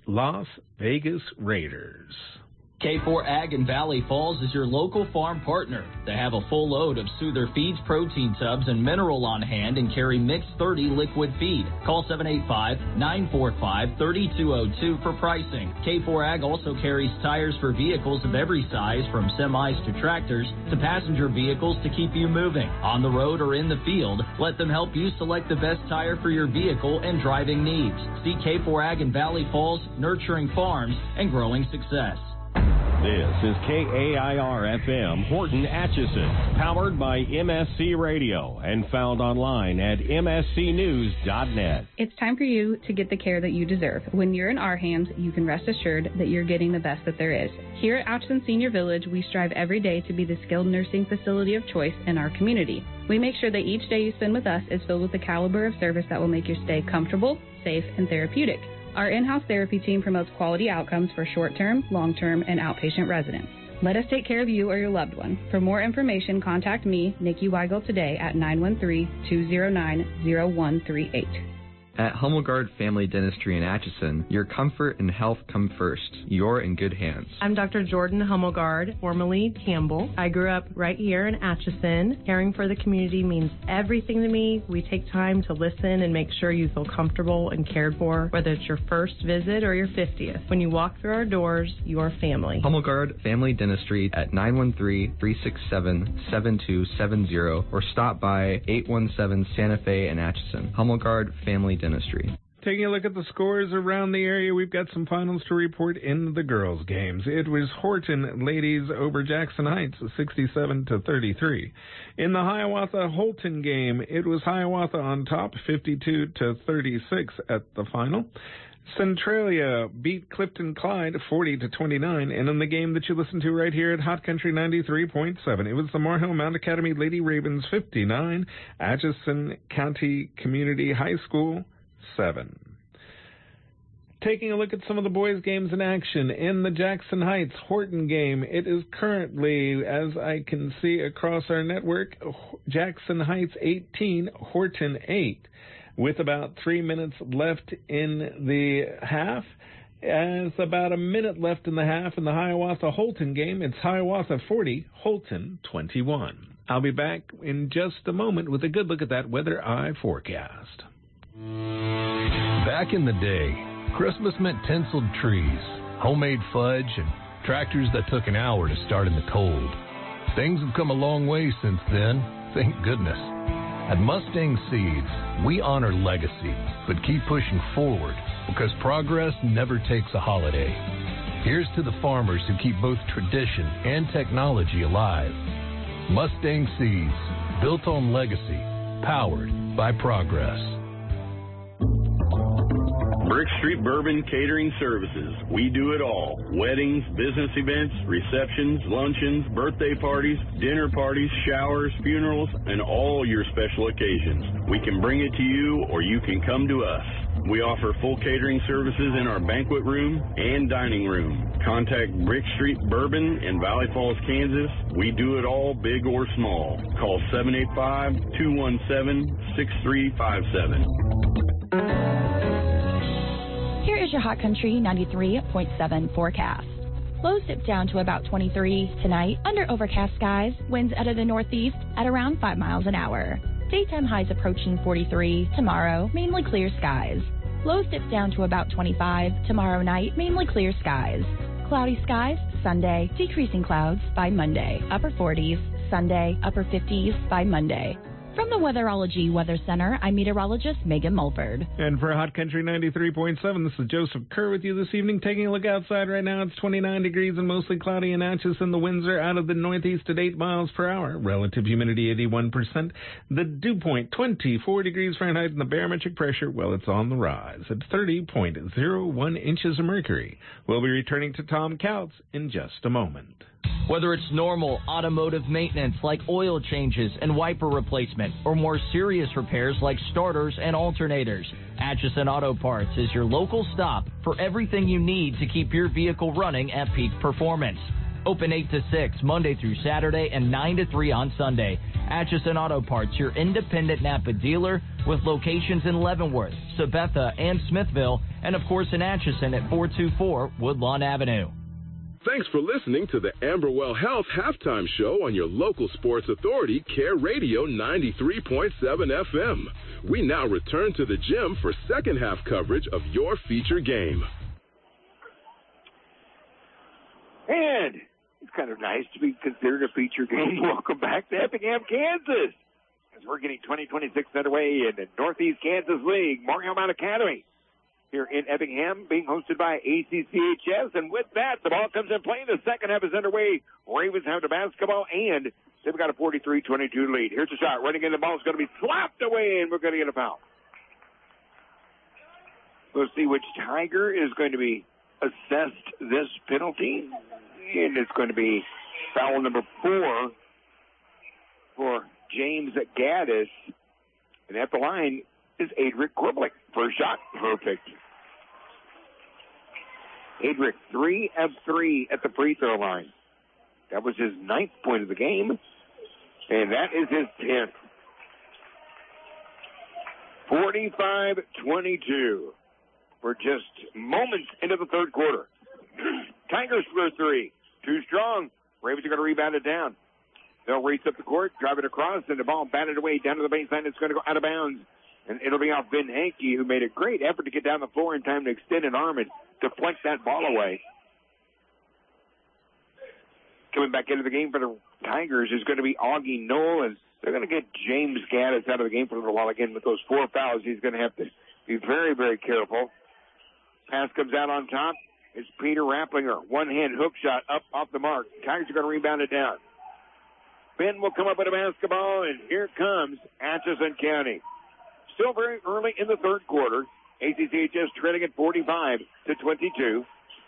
Las Vegas Raiders. K four Ag in Valley Falls is your local farm partner. They have a full load of Soother Feeds protein tubs and mineral on hand and carry Mix thirty liquid feed. Call seven eight five, nine four five, three two zero two for pricing. K four Ag also carries tires for vehicles of every size, from semis to tractors to passenger vehicles, to keep you moving. On the road or in the field, let them help you select the best tire for your vehicle and driving needs. See K four Ag in Valley Falls, nurturing farms and growing success. This is K A I R F M Horton Atchison, powered by M S C Radio and found online at M S C news dot net. It's time for you to get the care that you deserve. When you're in our hands, you can rest assured that you're getting the best that there is. Here at Atchison Senior Village, we strive every day to be the skilled nursing facility of choice in our community. We make sure that each day you spend with us is filled with the caliber of service that will make your stay comfortable, safe, and therapeutic. Our in-house therapy team promotes quality outcomes for short-term, long-term, and outpatient residents. Let us take care of you or your loved one. For more information, contact me, Nikki Weigel, today at nine one three, two zero nine, zero one three eight. At Hummelgard Family Dentistry in Atchison, your comfort and health come first. You're in good hands. I'm Doctor Jordan Hummelgard, formerly Campbell. I grew up right here in Atchison. Caring for the community means everything to me. We take time to listen and make sure you feel comfortable and cared for, whether it's your first visit or your fiftieth. When you walk through our doors, you're family. Hummelgard Family Dentistry at nine one three, three six seven, seven two seven zero or stop by eight one seven Santa Fe in Atchison. Hummelgard Family Dentistry. Taking a look at the scores around the area, we've got some finals to report in the girls' games. It was Horton ladies over Jackson Heights, sixty-seven to thirty-three. In the Hiawatha-Holton game, it was Hiawatha on top, fifty-two to thirty-six at the final. Centralia beat Clifton Clyde forty to twenty-nine, and in the game that you listen to right here at Hot Country ninety-three point seven, it was the Morehill Mount Academy Lady Ravens fifty-nine, Atchison County Community High School seven. Taking a look at some of the boys' games in action. In the Jackson Heights Horton game, it is currently, as I can see across our network, Jackson Heights eighteen, Horton eight. With about three minutes left in the half, as about a minute left in the half in the Hiawatha-Holton game, it's Hiawatha forty, Holton twenty-one. I'll be back in just a moment with a good look at that weather eye forecast. Back in the day, Christmas meant tinseled trees, homemade fudge, and tractors that took an hour to start in the cold. Things have come a long way since then, thank goodness. At Mustang Seeds, we honor legacy, but keep pushing forward because progress never takes a holiday. Here's to the farmers who keep both tradition and technology alive. Mustang Seeds, built on legacy, powered by progress. Brick Street Bourbon Catering Services. We do it all. Weddings, business events, receptions, luncheons, birthday parties, dinner parties, showers, funerals, and all your special occasions. We can bring it to you or you can come to us. We offer full catering services in our banquet room and dining room. Contact Brick Street Bourbon in Valley Falls, Kansas. We do it all, big or small. Call seven eight five, two one seven, six three five seven. Here is your Hot Country ninety-three point seven forecast. Lows dip down to about twenty-three tonight under overcast skies. Winds out of the northeast at around five miles an hour. Daytime highs approaching forty-three. Tomorrow, mainly clear skies. Lows dip down to about twenty-five. Tomorrow night, mainly clear skies. Cloudy skies Sunday. Decreasing clouds by Monday. Upper forties. Sunday, upper fifties by Monday. From the Weatherology Weather Center, I'm meteorologist Megan Mulford. And for Hot Country ninety-three point seven, this is Joseph Kerr with you this evening. Taking a look outside right now, it's twenty-nine degrees and mostly cloudy in Atchison. The winds are out of the northeast at eight miles per hour. Relative humidity eighty-one percent. The dew point twenty-four degrees Fahrenheit, and the barometric pressure, well, it's on the rise at thirty point zero one inches of mercury. We'll be returning to Tom Kautz in just a moment. Whether it's normal automotive maintenance like oil changes and wiper replacement, or more serious repairs like starters and alternators, Atchison Auto Parts is your local stop for everything you need to keep your vehicle running at peak performance. Open eight to six Monday through Saturday and nine to three on Sunday. Atchison Auto Parts, your independent Napa dealer with locations in Leavenworth, Sabetha, and Smithville, and of course in Atchison at four two four Woodlawn Avenue. Thanks for listening to the Amberwell Health Halftime Show on your local sports authority, Care Radio ninety-three point seven F M. We now return to the gym for second half coverage of your feature game. And it's kind of nice to be considered a feature game. Welcome back to Effingham, Kansas, as we're getting twenty twenty-six underway in the Northeast Kansas League. Marymount Academy here in Effingham, being hosted by A C C H S. And with that, the ball comes in play. The second half is underway. Ravens have the basketball, and they've got a forty-three twenty-two lead. Here's a shot. Running in, the ball is going to be slapped away, and we're going to get a foul. We'll see which Tiger is going to be assessed this penalty. And it's going to be foul number four for James Gaddis. And at the line is Adric Korblick. First shot, perfect. Adric, three of three at the free throw line. That was his ninth point of the game, and that is his tenth. forty-five twenty-two. We're just moments into the third quarter. Tigers for three. Too strong. Ravens are going to rebound it down. They'll race up the court, drive it across, and the ball batted away down to the baseline. It's going to go out of bounds. And it'll be off Ben Hankey, who made a great effort to get down the floor in time to extend an arm and deflect that ball away. Coming back into the game for the Tigers is going to be Augie Knoll, and they're going to get James Gaddis out of the game for a little while. Again, with those four fouls, he's going to have to be very, very careful. Pass comes out on top. It's Peter Rapplinger. One-hand hook shot up off the mark. Tigers are going to rebound it down. Ben will come up with a basketball, and here comes Atchison County. Still very early in the third quarter. A C C H S trailing at forty-five to twenty-two.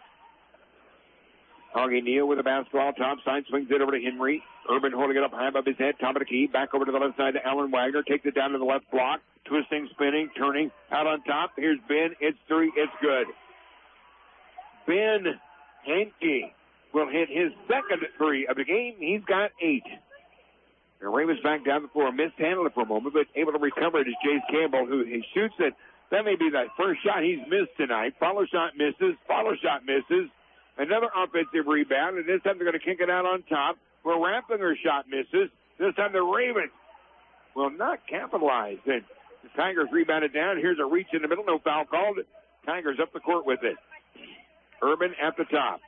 Augie Neal with the basketball. Top side swings it over to Henry. Urban holding it up high above his head. Top of the key. Back over to the left side to Alan Wagner. Takes it down to the left block. Twisting, spinning, turning. Out on top. Here's Ben. It's three. It's good. Ben Hankey will hit his second three of the game. He's got eight. The Ravens back down the floor. Mishandled it for a moment, but able to recover it is Jace Campbell, who he shoots it. That may be that first shot he's missed tonight. Follow shot misses. Follow shot misses. Another offensive rebound, and this time they're going to kick it out on top. Where Rapplinger shot misses. This time the Ravens will not capitalize. And the Tigers rebounded down. Here's a reach in the middle. No foul called. Tigers up the court with it. Urban at the top.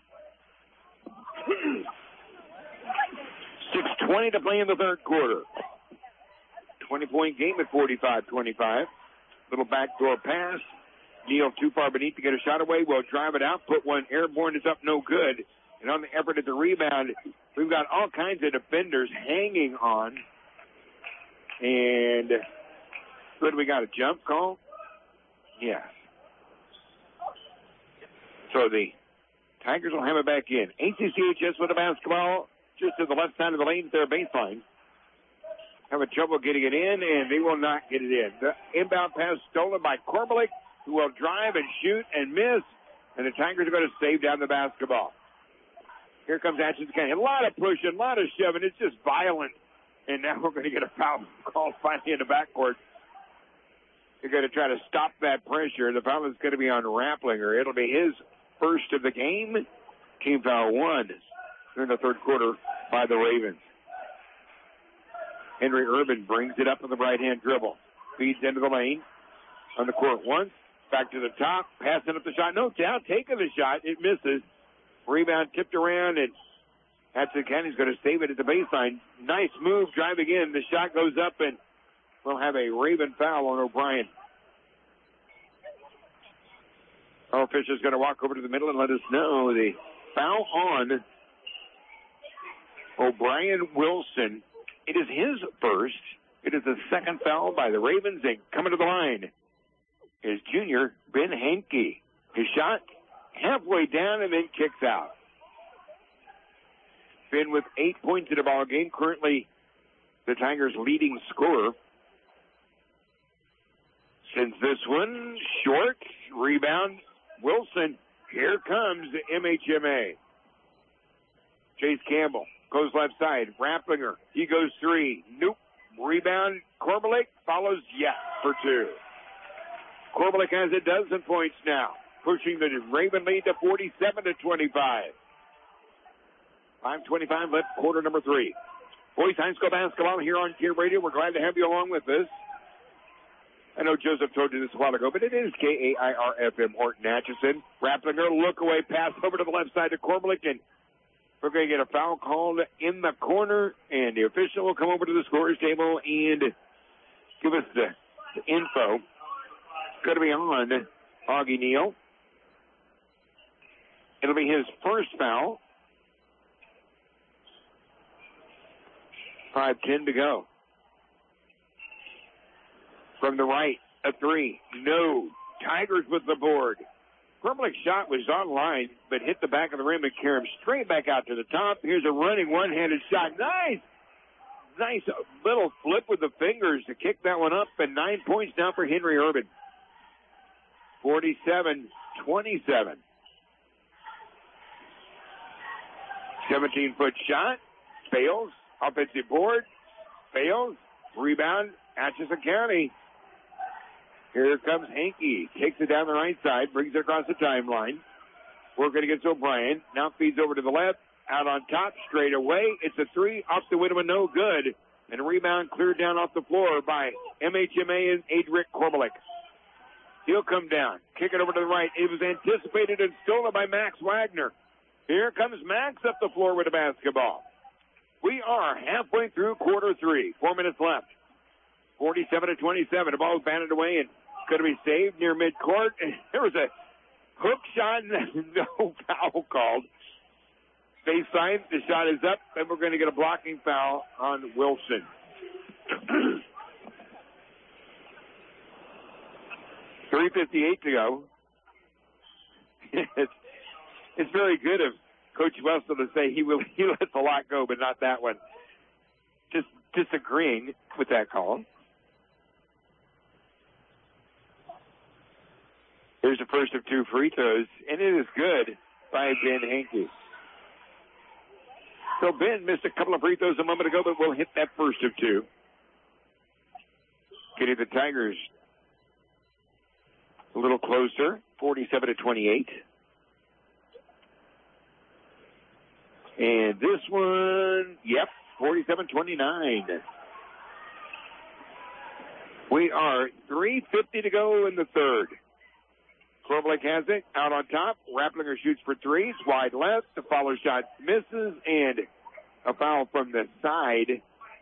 six twenty to play in the third quarter. twenty-point game at forty-five twenty-five. Little backdoor pass. Neal too far beneath to get a shot away. We'll drive it out. Put one airborne. Is up no good. And on the effort at the rebound, we've got all kinds of defenders hanging on. And good, we got a jump call? Yes. So the Tigers will have it back in. A C C H S with a basketball just to the left side of the lane at their baseline. Having trouble getting it in, and they will not get it in. The inbound pass stolen by Korblick, who will drive and shoot and miss, and the Tigers are going to save down the basketball. Here comes Atchison County. A lot of pushing, a lot of shoving. It's just violent. And now we're going to get a foul call finally in the backcourt. They're going to try to stop that pressure. The foul is going to be on Rapplinger. It'll be his first of the game. Team foul one in the third quarter by the Ravens. Henry Urban brings it up on the right-hand dribble. Feeds into the lane. On the court once. Back to the top. Passing up the shot. No doubt taking the shot. It misses. Rebound tipped around, and Atchison County's going to save it at the baseline. Nice move, driving in. The shot goes up, and we'll have a Raven foul on O'Brien. Our official's going to walk over to the middle and let us know the foul on O'Brien Wilson. It is his first. It is the second foul by the Ravens, and coming to the line is junior Ben Hankey. His shot halfway down and then kicks out. Ben with eight points in the ball game. Currently, the Tigers' leading scorer. Sends this one short. Rebound. Wilson. Here comes the M H M A. Chase Campbell goes left side. Rapplinger. He goes three. Nope. Rebound, Korbelik follows yes for two. Korbelik has a dozen points now, pushing the Raven lead to forty-seven to twenty-five. five twenty-five left, quarter number three. Boys High School basketball here on Tier Radio. We're glad to have you along with us. I know Joseph told you this a while ago, but it is K A I R F M Horton Atchison. Rapplinger, look away, pass over to the left side to Korbelik, and we're going to get a foul called in the corner, and the official will come over to the scorer's table and give us the, the info. It's going to be on Augie Neal. It'll be his first foul. five ten to go. From the right, a three. No. Tigers with the board. Korbelik's shot was online, but hit the back of the rim and carried him straight back out to the top. Here's a running one-handed shot. Nice. Nice little flip with the fingers to kick that one up, and nine points now for Henry Urban. forty-seven twenty-seven. seventeen-foot shot. Fails. Offensive board. Fails. Rebound. Atchison County. Here comes Hankey. Takes it down the right side. Brings it across the timeline. Working against O'Brien. Now feeds over to the left. Out on top. Straight away. It's a three. Off the window. No good. And a rebound cleared down off the floor by M H M A and Adric Korbelik. He'll come down. Kick it over to the right. It was anticipated and stolen by Max Wagner. Here comes Max up the floor with the basketball. We are halfway through quarter three. Four minutes left. forty-seven to twenty-seven. The ball is batted away and going to be saved near midcourt. There was a hook shot and no foul called. Baseline, the shot is up, and we're going to get a blocking foul on Wilson. three fifty-eight to go. it's, it's very good of Coach Wessel to say he will he lets a lot go, but not that one. Just disagreeing with that call. Here's the first of two free throws, and it is good by Ben Hankey. So Ben missed a couple of free throws a moment ago, but will hit that first of two. Getting the Tigers a little closer, forty-seven to twenty-eight. And this one, yep, forty-seven twenty-nine. We are three fifty to go in the third. Korbelik has it, out on top. Rapplinger shoots for threes, wide left. The follow shot misses, and a foul from the side.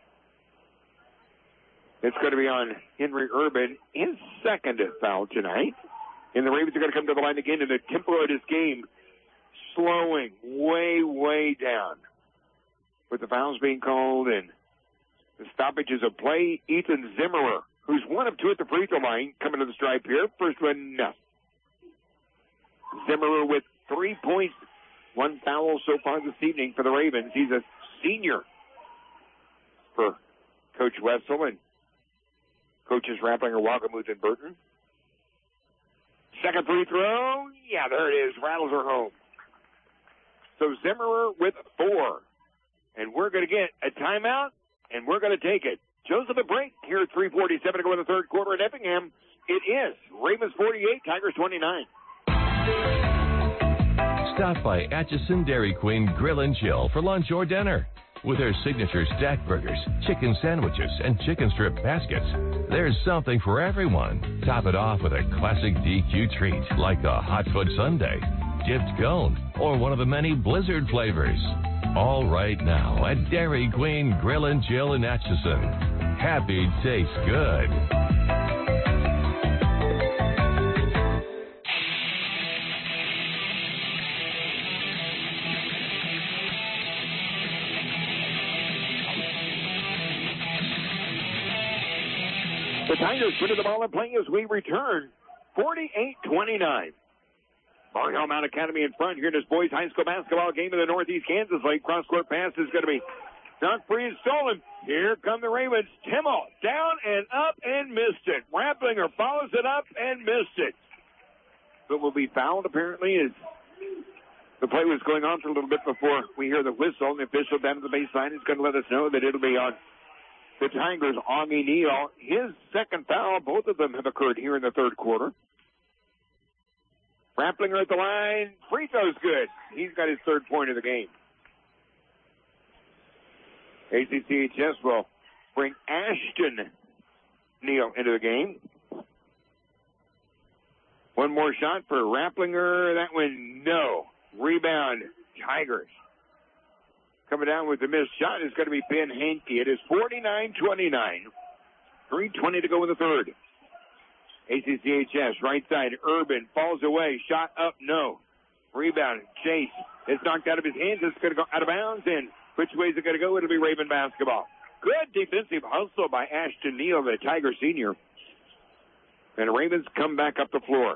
It's going to be on Henry Urban, his second foul tonight. And the Ravens are going to come to the line again, and the tempo of this game slowing way, way down. With the fouls being called and the stoppages of play, Ethan Zimmerer, who's one of two at the free throw line, coming to the stripe here. First one, no. Zimmerer with three points, one foul so far this evening for the Ravens. He's a senior for Coach Wessel and coaches Rapplinger, Wagamuth, and Burton. Second free throw, yeah, there it is. Rattles her home. So Zimmerer with four. And we're going to get a timeout, and we're going to take it. Joseph, a break here at three forty-seven to go in the third quarter at Effingham. It is Ravens forty-eight, Tigers twenty-nine. Stop by Atchison Dairy Queen Grill and Chill for lunch or dinner. With their signature stack burgers, chicken sandwiches, and chicken strip baskets, there's something for everyone. Top it off with a classic D Q treat like a hot foot sundae, dipped cone, or one of the many blizzard flavors. All right now at Dairy Queen Grill and Chill in Atchison. Happy tastes good. The Tigers put the ball in play as we return. forty-eight twenty-nine. Barnhill Mount Academy in front here in this boys high school basketball game in the Northeast Kansas League. Cross-court pass is going to be knocked free and stolen. Here come the Ravens. Timmel down and up and missed it. Rapplinger follows it up and missed it. But will be fouled apparently as the play was going on for a little bit before we hear the whistle. And the official down at the baseline is going to let us know that it'll be on the Tigers, Augie Neal. His second foul. Both of them have occurred here in the third quarter. Rapplinger at the line. Free throw's good. He's got his third point of the game. A C C H S will bring Ashton Neal into the game. One more shot for Rapplinger. That one, no. Rebound, Tigers. Coming down with the missed shot is going to be Ben Hankey. It is forty-nine twenty-nine. three twenty to go in the third. A C C H S, right side, Urban falls away. Shot up, no. Rebound, Chase. It's knocked out of his hands. It's going to go out of bounds. And which way is it going to go? It'll be Raven basketball. Good defensive hustle by Ashton Neal, the Tiger senior. And the Ravens come back up the floor.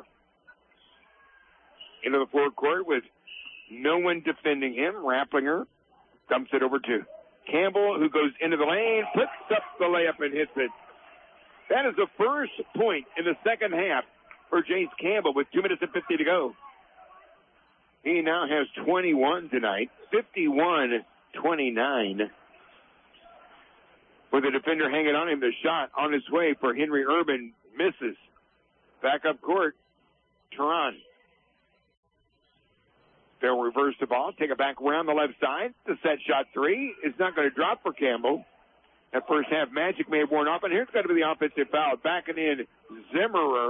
Into the forecourt with no one defending him. Rapplinger dumps it over to Campbell, who goes into the lane, puts up the layup and hits it. That is the first point in the second half for Jace Campbell with two minutes and fifty to go. He now has twenty-one tonight, fifty-one twenty-nine. With the defender hanging on him, the shot on its way for Henry Urban misses. Back up court, Tehran. They'll reverse the ball, take it back around the left side. The set shot three is not going to drop for Campbell. That first half magic may have worn off, and here's going to be the offensive foul. Backing in Zimmerer.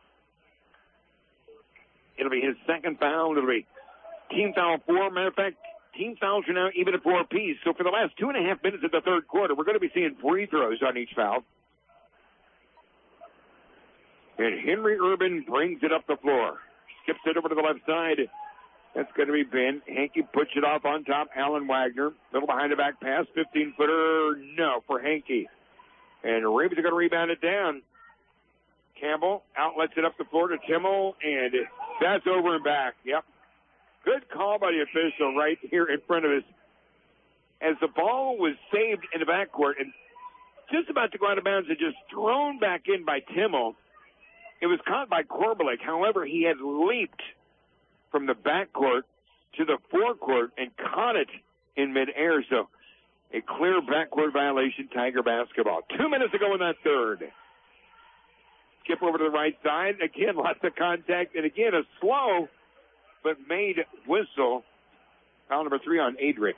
It'll be his second foul. It'll be team foul four. Matter of fact, team fouls are now even at four apiece. So for the last two and a half minutes of the third quarter, we're going to be seeing free throws on each foul. And Henry Urban brings it up the floor. Skips it over to the left side. That's going to be Ben. Hankey puts it off on top. Alan Wagner. Little behind the back pass. fifteen-footer. No for Hankey. And the Ravens are going to rebound it down. Campbell outlets it up the floor to Timmel. And that's over and back. Yep. Good call by the official right here in front of us. As the ball was saved in the backcourt and just about to go out of bounds and just thrown back in by Timmel, it was caught by Korbelik. However, he had leaped from the backcourt to the forecourt and caught it in midair. So a clear backcourt violation, Tiger basketball. Two minutes to go in that third. Skip over to the right side. Again, lots of contact. And again, a slow but made whistle. Foul number three on Adric.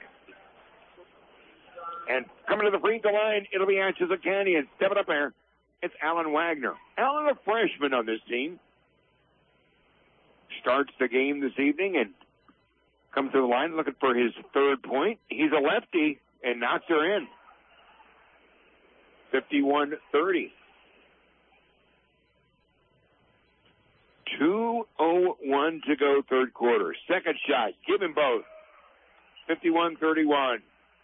And coming to the free throw line, it'll be Atchison County. And stepping up there, it's Alan Wagner. Alan, a freshman on this team. Starts the game this evening and comes to the line looking for his third point. He's a lefty and knocks her in. fifty-one thirty. two oh one to go third quarter. Second shot. Give him both. fifty-one thirty-one.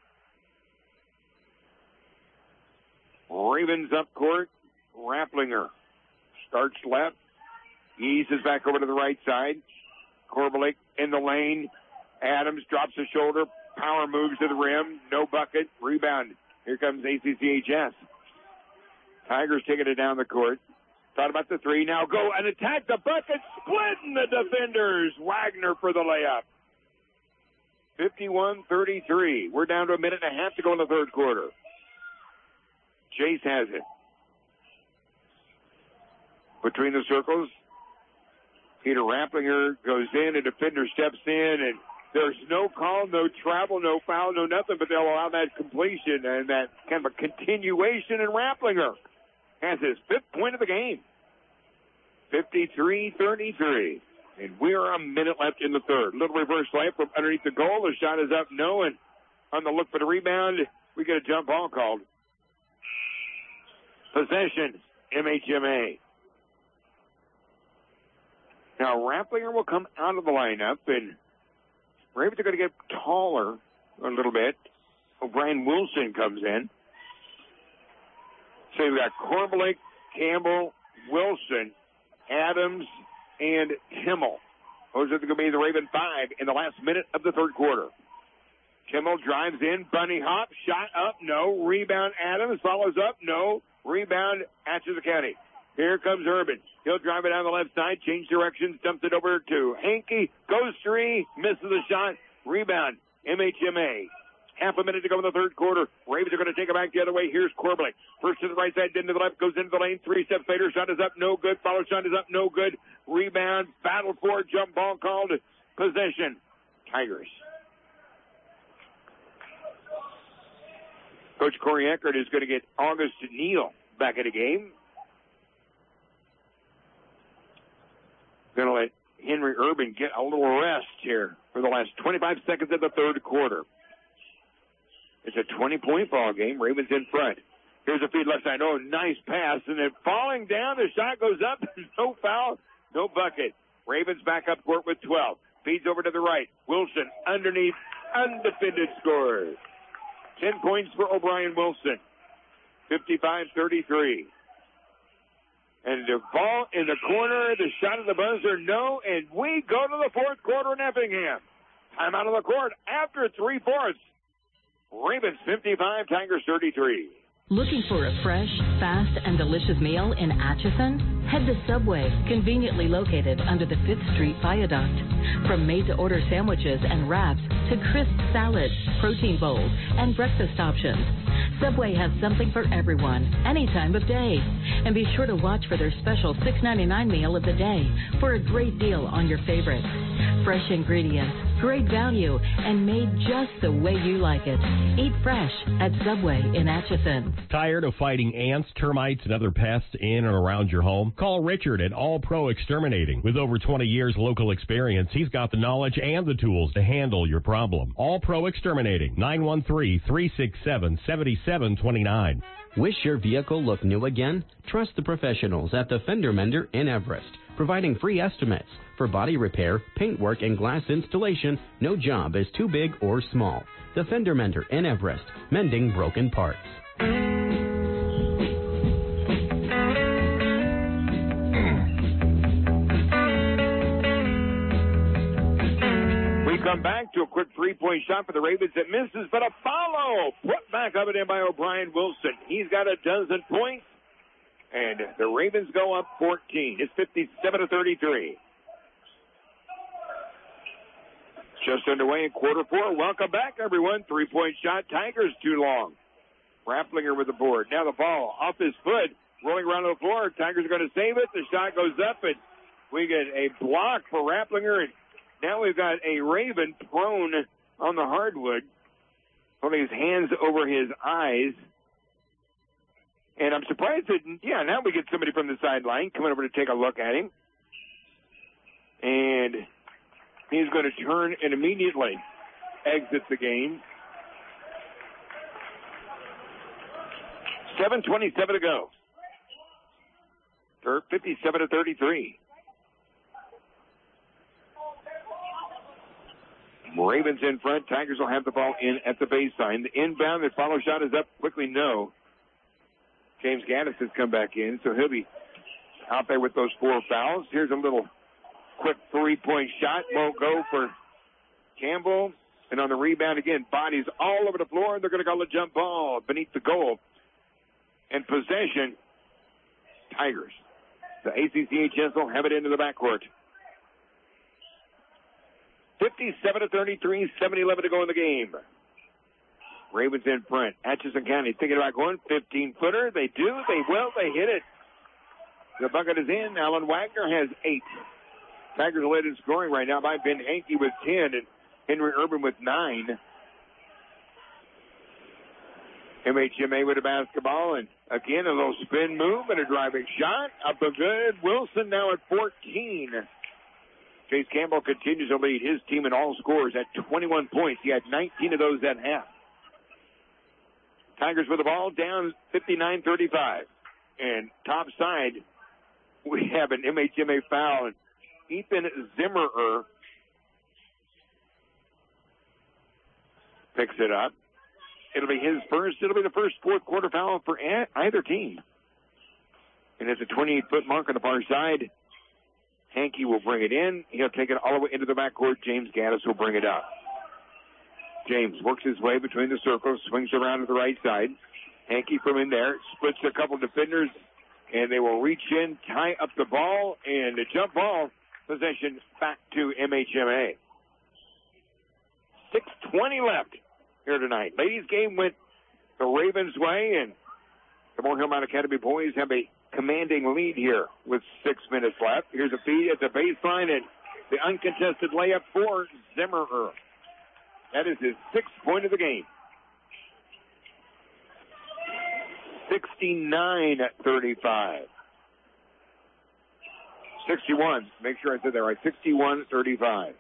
Ravens up court. Rapplinger starts left. Eases back over to the right side. Korbelik in the lane. Adams drops the shoulder. Power moves to the rim. No bucket. Rebound. Here comes A C C H S. Tigers taking it down the court. Thought about the three. Now go and attack the bucket. Splitting the defenders. Wagner for the layup. fifty-one thirty-three. We're down to a minute and a half to go in the third quarter. Chase has it. Between the circles. Peter Rapplinger goes in, a defender steps in, and there's no call, no travel, no foul, no nothing, but they'll allow that completion and that kind of a continuation, and Rapplinger has his fifth point of the game. fifty-three thirty-three. And we're a minute left in the third. Little reverse layup from underneath the goal. The shot is up, no, and on the look for the rebound, we get a jump ball called. Possession, M H M A. Now, Rapplinger will come out of the lineup, and Ravens are going to get taller a little bit. O'Brien Wilson comes in. So you've got Korbelik, Campbell, Wilson, Adams, and Timmel. Those are going to be the Raven five in the last minute of the third quarter. Timmel drives in, bunny hop, shot up, no. Rebound, Adams, follows up, no. Rebound, Atchison County. Here comes Urban. He'll drive it down the left side, change directions, dumps it over to Hankey, goes three, misses the shot, rebound, M H M A. Half a minute to go in the third quarter. Ravens are going to take it back the other way. Here's Corbett. First to the right side, then to the left, goes into the lane. Three-step fader. Shot is up, no good. Follow shot is up, no good. Rebound, battle for it. Jump ball called. Possession. Tigers. Coach Corey Eckert is going to get August Neal back in the game. Going to let Henry Urban get a little rest here for the last twenty-five seconds of the third quarter. It's a twenty-point ball game. Ravens in front. Here's a feed left side. Oh, nice pass. And then falling down, the shot goes up. No foul, no bucket. Ravens back up court with twelve. Feeds over to the right. Wilson underneath, undefended scores. Ten points for O'Brien Wilson. fifty-five thirty-three. And the ball in the corner, the shot of the buzzer, no, and we go to the fourth quarter in Effingham. Time out of the court after three-fourths. Ravens fifty-five, Tigers thirty-three. Looking for a fresh, fast, and delicious meal in Atchison? Head to Subway, conveniently located under the fifth Street Viaduct. From made-to-order sandwiches and wraps to crisp salads, protein bowls, and breakfast options, Subway has something for everyone, any time of day. And be sure to watch for their special six ninety-nine meal of the day for a great deal on your favorites. Fresh ingredients, great value, and made just the way you like it. Eat fresh at Subway in Atchison. Tired of fighting ants, termites, and other pests in and around your home? Call Richard at All Pro Exterminating. With over twenty years local experience, he's got the knowledge and the tools to handle your problem. All Pro Exterminating, nine one three, three six seven, seven seven two nine. Wish your vehicle looked new again? Trust the professionals at the Fender Mender in Everest, providing free estimates. For body repair, paintwork, and glass installation, no job is too big or small. The Fender Mender in Everest, mending broken parts. We come back to a quick three-point shot for the Ravens that misses, but a follow put back up and in by O'Brien Wilson. He's got a dozen points, and the Ravens go up fourteen. It's fifty-seven to thirty-three. Just underway in quarter four. Welcome back, everyone. Three-point shot. Tigers too long. Rapplinger with the board. Now the ball off his foot, rolling around the floor. Tigers are going to save it. The shot goes up, and we get a block for Rapplinger. And now we've got a Raven prone on the hardwood, holding his hands over his eyes. And I'm surprised that, yeah, now we get somebody from the sideline coming over to take a look at him. And he's going to turn and immediately exit the game. seven twenty-seven to go. fifty-seven to thirty-three. Ravens in front. Tigers will have the ball in at the baseline. The inbound, the follow shot is up quickly. No. James Gaddis has come back in, so he'll be out there with those four fouls. Here's a little quick three-point shot. Won't go for Campbell. And on the rebound again, bodies all over the floor, and they're going to call a jump ball beneath the goal. And possession, Tigers. The A C C H S will have it into the backcourt. fifty-seven to thirty-three, seven eleven to go in the game. Ravens in front. Atchison County thinking about going fifteen-footer. They do. They will. They hit it. The bucket is in. Alan Wagner has eight. Tigers led in scoring right now by Ben Hankey with ten and Henry Urban with nine. M H M A with a basketball, and again a little spin move and a driving shot. Up and good. Wilson now at fourteen. Chase Campbell continues to lead his team in all scores at twenty-one points. He had nineteen of those at half. Tigers with the ball down fifty-nine thirty-five. And top side, we have an M H M A foul. And Ethan Zimmerer picks it up. It'll be his first. It'll be the first fourth quarter foul for either team. And it's a twenty-eight-foot mark on the far side. Hankey will bring it in. He'll take it all the way into the backcourt. James Gaddis will bring it up. James works his way between the circles, swings around to the right side. Hankey from in there, splits a couple defenders, and they will reach in, tie up the ball, and the jump ball possession back to M H M A. six twenty left here tonight. Ladies' game went the Ravens' way, and the Moore Hillmount Academy boys have a commanding lead here with six minutes left. Here's a feed at the baseline, and the uncontested layup for Zimmerer. That is his sixth point of the game. sixty-nine thirty-five. sixty-one. Make sure I said that right. sixty-one thirty-five.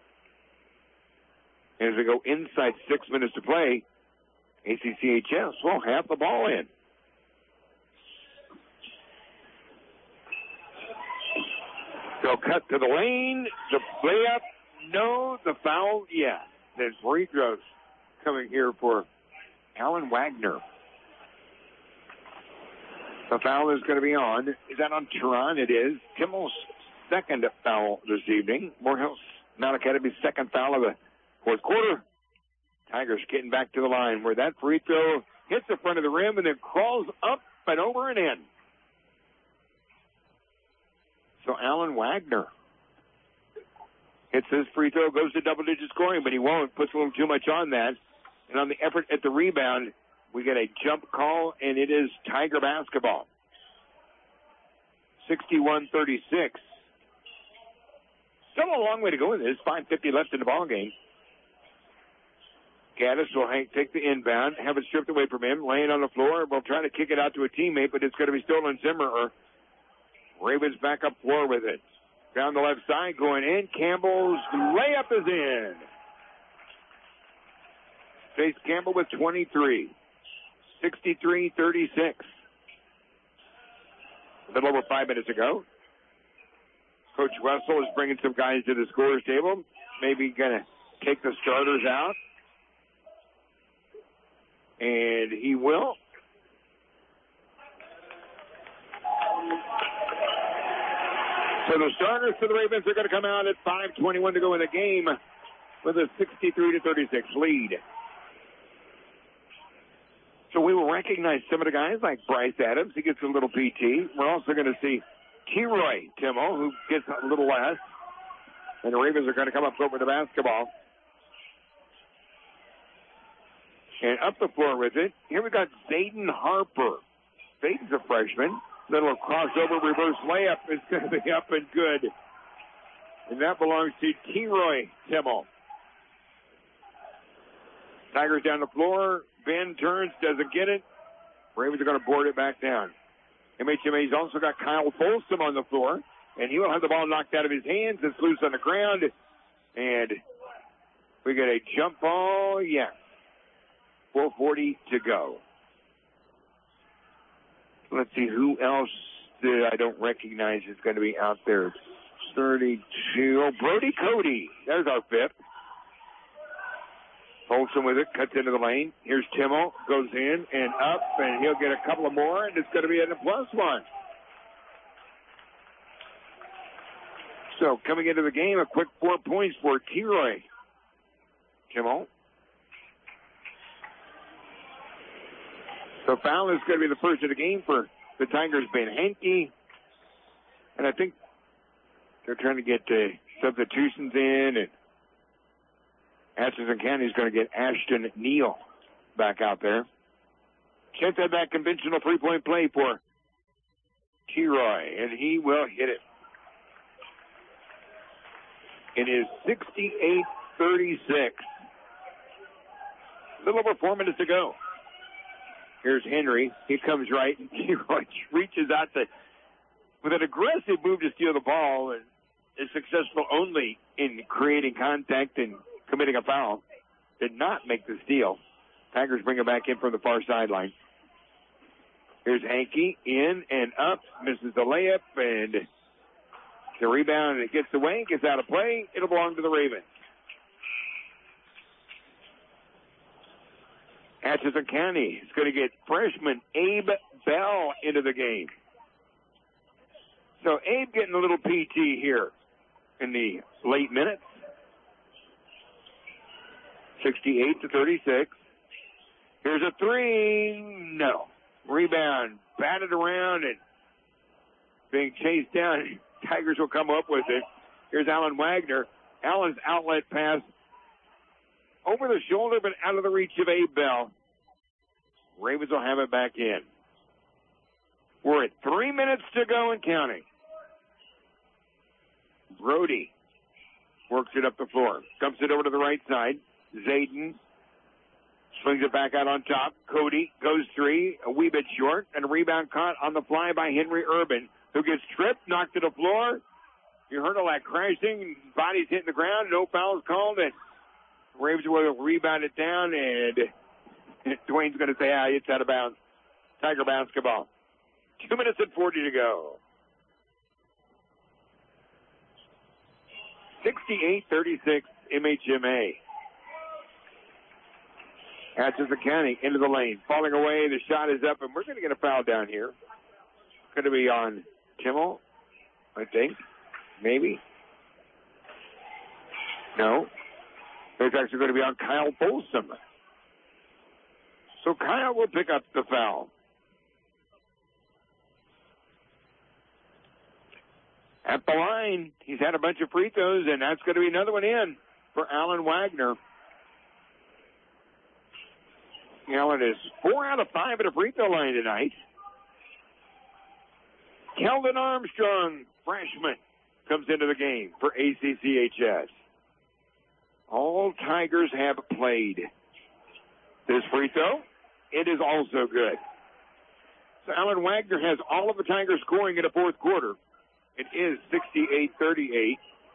As we go inside six minutes to play, A C C H S will have the ball in. They'll cut to the lane. The layup, no. The foul, yes. There's free throws coming here for Alan Wagner. The foul is going to be on. Is that on Tehran? It is. Kimmel's second foul this evening. Morehouse Mount Academy's second foul of the fourth quarter. Tigers getting back to the line where that free throw hits the front of the rim and then crawls up and over and in. So Alan Wagner hits his free throw, goes to double-digit scoring, but he won't. Puts a little too much on that. And on the effort at the rebound, we get a jump call, and it is Tiger basketball. sixty-one thirty-six. Still a long way to go in this. five fifty left in the ball game. Gaddis will take the inbound, have it stripped away from him, laying on the floor. We'll try to kick it out to a teammate, but it's going to be stolen Zimmerer. Ravens back up floor with it. Down the left side, going in. Campbell's layup is in. Chase Campbell with twenty-three. sixty-three thirty-six. A little over five minutes ago. Coach Wessel is bringing some guys to the scorer's table. Maybe going to take the starters out. And he will. So the starters for the Ravens are going to come out at five twenty-one to go in the game with a sixty-three to thirty-six lead. So we will recognize some of the guys like Bryce Adams. He gets a little P T. We're also going to see T-Roy Timo, who gets a little less. And the Ravens are going to come up over the basketball. And up the floor with it. Here we got Zayden Harper. Zayden's a freshman. Little crossover reverse layup is going to be up and good. And that belongs to T-Roy Timo. Tigers down the floor. Ben turns, doesn't get it. Ravens are going to board it back down. M H M A's also got Kyle Folsom on the floor. And he will have the ball knocked out of his hands. It's loose on the ground. And we get a jump ball. Yeah. four forty to go. Let's see who else that I don't recognize is going to be out there. thirty-two. Oh, Brody Cody. There's our fifth. Folsom with it, cuts into the lane. Here's Timo, goes in and up, and he'll get a couple of more, and it's going to be at a plus one. So coming into the game, a quick four points for T-Roy. Timo. So foul is going to be the first of the game for the Tigers, Ben Henke. And I think they're trying to get uh, substitutions in, and Atchison County is going to get Ashton Neal back out there. Can't have that conventional three-point play for T-Roy, and he will hit it. It is sixty-eight thirty-six. A little over four minutes to go. Here's Henry. He comes right, and T-Roy reaches out to, with an aggressive move to steal the ball, and is successful only in creating contact and committing a foul. Did not make the steal. Tigers bring it back in from the far sideline. Here's Hankey in and up, misses the layup, and the rebound, and it gets away, gets out of play. It'll belong to the Ravens. Atchison County is going to get freshman Abe Bell into the game. So Abe getting a little P T here in the late minutes. sixty-eight to thirty-six. Here's a three. No. Rebound. Batted around and being chased down. Tigers will come up with it. Here's Alan Wagner. Allen's outlet pass over the shoulder, but out of the reach of Abe Bell. Ravens will have it back in. We're at three minutes to go and counting. Brody works it up the floor. Dumps it over to the right side. Zayden swings it back out on top. Cody goes three, a wee bit short, and a rebound caught on the fly by Henry Urban, who gets tripped, knocked to the floor. You heard all that crashing, bodies hitting the ground, no fouls called, and Ravens will rebound it down, and Dwayne's going to say, ah, it's out of bounds. Tiger basketball. Two minutes and forty to go. sixty-eight thirty-six M H M A. Atchison County into the lane. Falling away, the shot is up, and we're going to get a foul down here. Going to be on Kimmel, I think. Maybe. No. It's actually going to be on Kyle Folsom. So Kyle will pick up the foul. At the line, he's had a bunch of free throws, and that's going to be another one in for Alan Wagner. Alan is four out of five at a free throw line tonight. Keldon Armstrong, freshman, comes into the game for A C C H S. All Tigers have played. This free throw, it is also good. So Alan Wagner has all of the Tigers scoring in the fourth quarter. It is sixty-eight thirty-eight.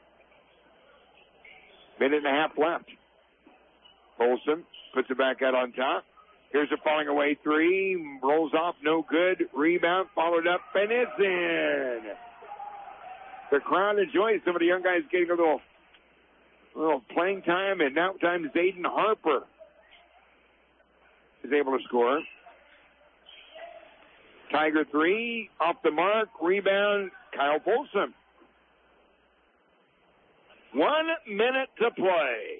Minute and a half left. Folsom puts it back out on top. Here's a falling away three. Rolls off, no good. Rebound, followed up, and it's in. The crowd enjoys some of the young guys getting a little, a little playing time, and now time Zayden Harper is able to score. Tiger three, off the mark, rebound, Kyle Folsom. One minute to play.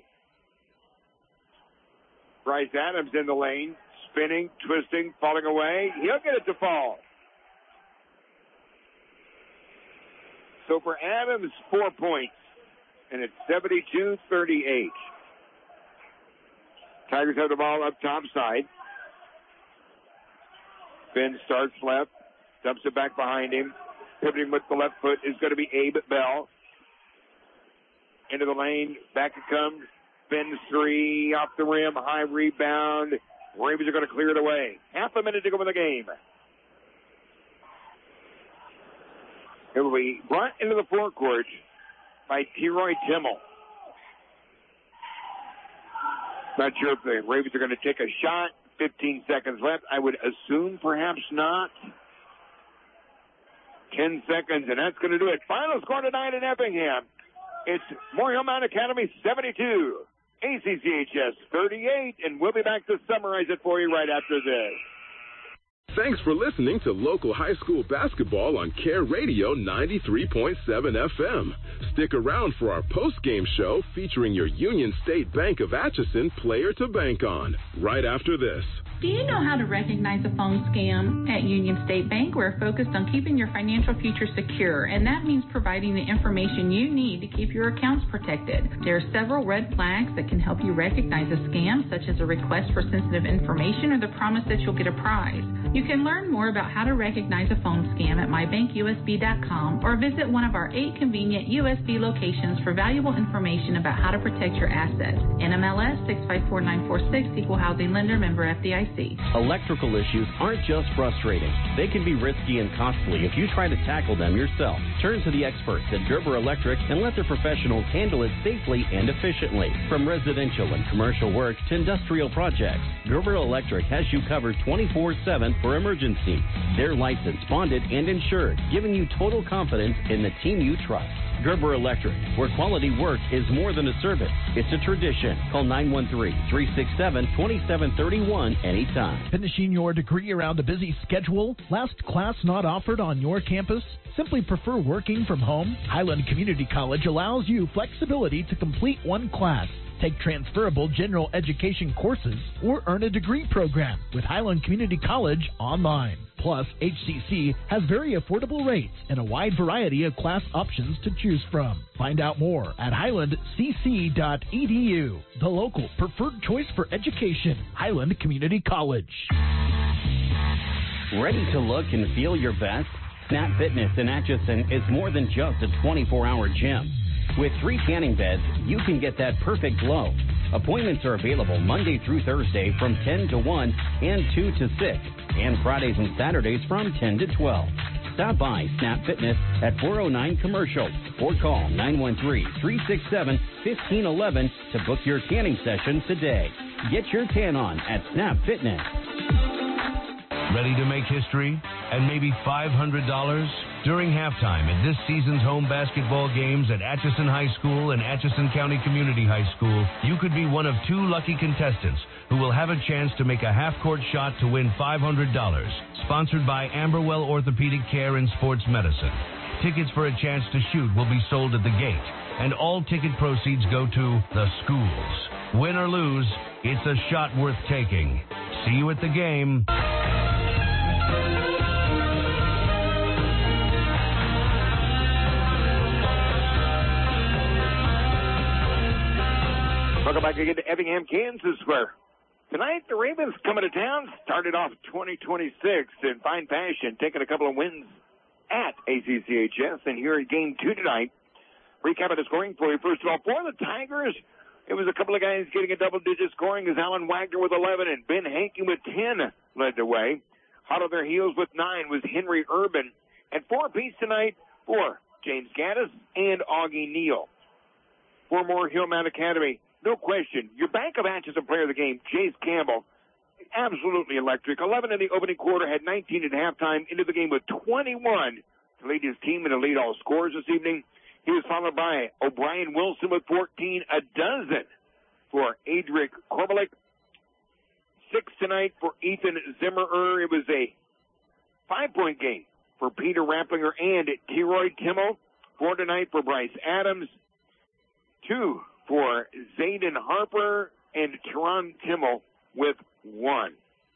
Bryce Adams in the lane, spinning, twisting, falling away. He'll get it to fall. So for Adams, four points, and it's seventy-two thirty-eight. Tigers have the ball up top side. Ben starts left, dumps it back behind him. Pivoting with the left foot is going to be Abe Bell. Into the lane, back it comes. Ben's three, off the rim, high rebound. Ravens are going to clear it away. Half a minute to go in the game. It will be brought into the forecourt by T-Roy Timmel. Not sure if the Ravens are going to take a shot. fifteen seconds left. I would assume perhaps not. ten seconds, and that's going to do it. Final score tonight in Effingham. It's Memorial Mount Academy seventy-two, A C C H S thirty-eight, and we'll be back to summarize it for you right after this. Thanks for listening to local high school basketball on Care Radio ninety-three point seven F M. Stick around for our post-game show featuring your Union State Bank of Atchison player to bank on right after this. Do you know how to recognize a phone scam? At Union State Bank, we're focused on keeping your financial future secure, and that means providing the information you need to keep your accounts protected. There are several red flags that can help you recognize a scam, such as a request for sensitive information or the promise that you'll get a prize. You can learn more about how to recognize a phone scam at my bank U S B dot com or visit one of our eight convenient U S B locations for valuable information about how to protect your assets. N M L S six five four nine four six, Equal Housing Lender, member F D I C. Electrical issues aren't just frustrating. They can be risky and costly if you try to tackle them yourself. Turn to the experts at Gerber Electric and let their professionals handle it safely and efficiently. From residential and commercial work to industrial projects, Gerber Electric has you covered twenty-four seven for emergencies. They're licensed, bonded, and insured, giving you total confidence in the team you trust. Gerber Electric, where quality work is more than a service. It's a tradition. Call nine one three, three six seven, two seven three one anytime. Finishing your degree around a busy schedule? Last class not offered on your campus? Simply prefer working from home? Highland Community College allows you flexibility to complete one class take transferable general education courses, or earn a degree program with Highland Community College online. Plus, H C C has very affordable rates and a wide variety of class options to choose from. Find out more at highland c c dot e d u. The local preferred choice for education, Highland Community College. Ready to look and feel your best? Snap Fitness in Atchison is more than just a twenty-four hour gym. With three tanning beds, you can get that perfect glow. Appointments are available Monday through Thursday from ten to one and two to six, and Fridays and Saturdays from ten to twelve. Stop by Snap Fitness at four oh nine Commercial or call nine one three, three six seven, one five one one to book your tanning session today. Get your tan on at Snap Fitness. Ready to make history and maybe five hundred dollars? During halftime at this season's home basketball games at Atchison High School and Atchison County Community High School, you could be one of two lucky contestants who will have a chance to make a half-court shot to win five hundred dollars. Sponsored by Amberwell Orthopedic Care and Sports Medicine. Tickets for a chance to shoot will be sold at the gate, and all ticket proceeds go to the schools. Win or lose, it's a shot worth taking. See you at the game. Welcome back again to Effingham, Kansas, where tonight the Ravens coming to town started off twenty twenty-six in fine fashion, taking a couple of wins at A C C H S. And here in game two tonight, recapping the scoring for you. First of all, for the Tigers, it was a couple of guys getting a double-digit scoring as Alan Wagner with eleven and Ben Hankey with ten led the way. Hot on their heels with nine was Henry Urban. And four apiece tonight for James Gaddis and Augie Neal. For Moore Hillmount Academy, no question, your Bank of Atchison player of the game, Jace Campbell, absolutely electric. eleven in the opening quarter, had nineteen at halftime, into the game with twenty-one to lead his team in the lead all scorers this evening. He was followed by O'Brien Wilson with fourteen, a dozen for Adric Korbelik. Six tonight for Ethan Zimmerer. It was a five-point game for Peter Rapplinger and T-Roy Timmel. Four tonight for Bryce Adams. Two for Zayden Harper and Teron Timmel with one.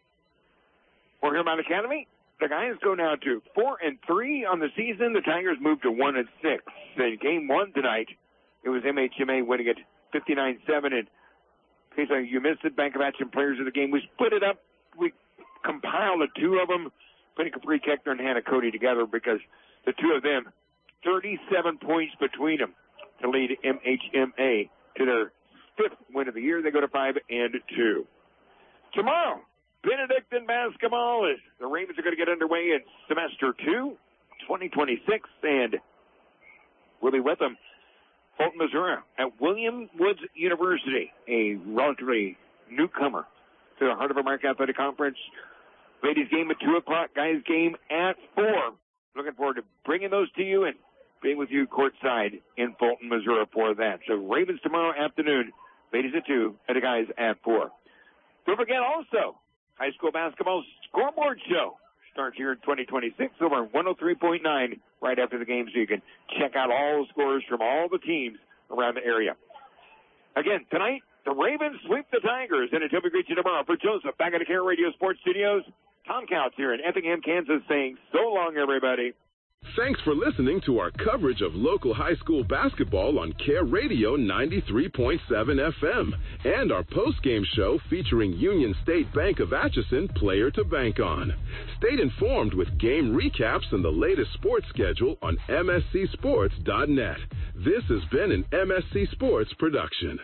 For Hillmount Academy, the guys go now to four and three on the season. The Tigers moved to one and six. In game one tonight, it was M H M A winning it fifty-nine seven. And in case you missed it, Bank of Atchison players of the game, we split it up. We compiled the two of them, putting Capri Keckner and Hannah Cody together because the two of them, thirty-seven points between them to lead M H M A to their fifth win of the year. They go to five and two. Tomorrow, Benedictine basketball is the Ravens are going to get underway in semester two, twenty twenty-six, and we'll be with them, Fulton, Missouri, at William Woods University, a relatively newcomer to the Heart of America Athletic Conference. Ladies game at two o'clock, guys game at four. Looking forward to bringing those to you and being with you courtside in Fulton, Missouri for that. So Ravens tomorrow afternoon, ladies at two, and the guys at four. Don't forget also, high school basketball scoreboard show starts here in twenty twenty-six over on one oh three point nine right after the game, so you can check out all the scores from all the teams around the area. Again, tonight, the Ravens sweep the Tigers, and until we greet you tomorrow, for Joseph, back at the Care Radio Sports Studios, Tom Couts here in Effingham, Kansas, saying so long, everybody. Thanks for listening to our coverage of local high school basketball on Care Radio ninety-three point seven F M and our post-game show featuring Union State Bank of Atchison Player to Bank On. Stay informed with game recaps and the latest sports schedule on M S C sports dot net. This has been an M S C Sports production.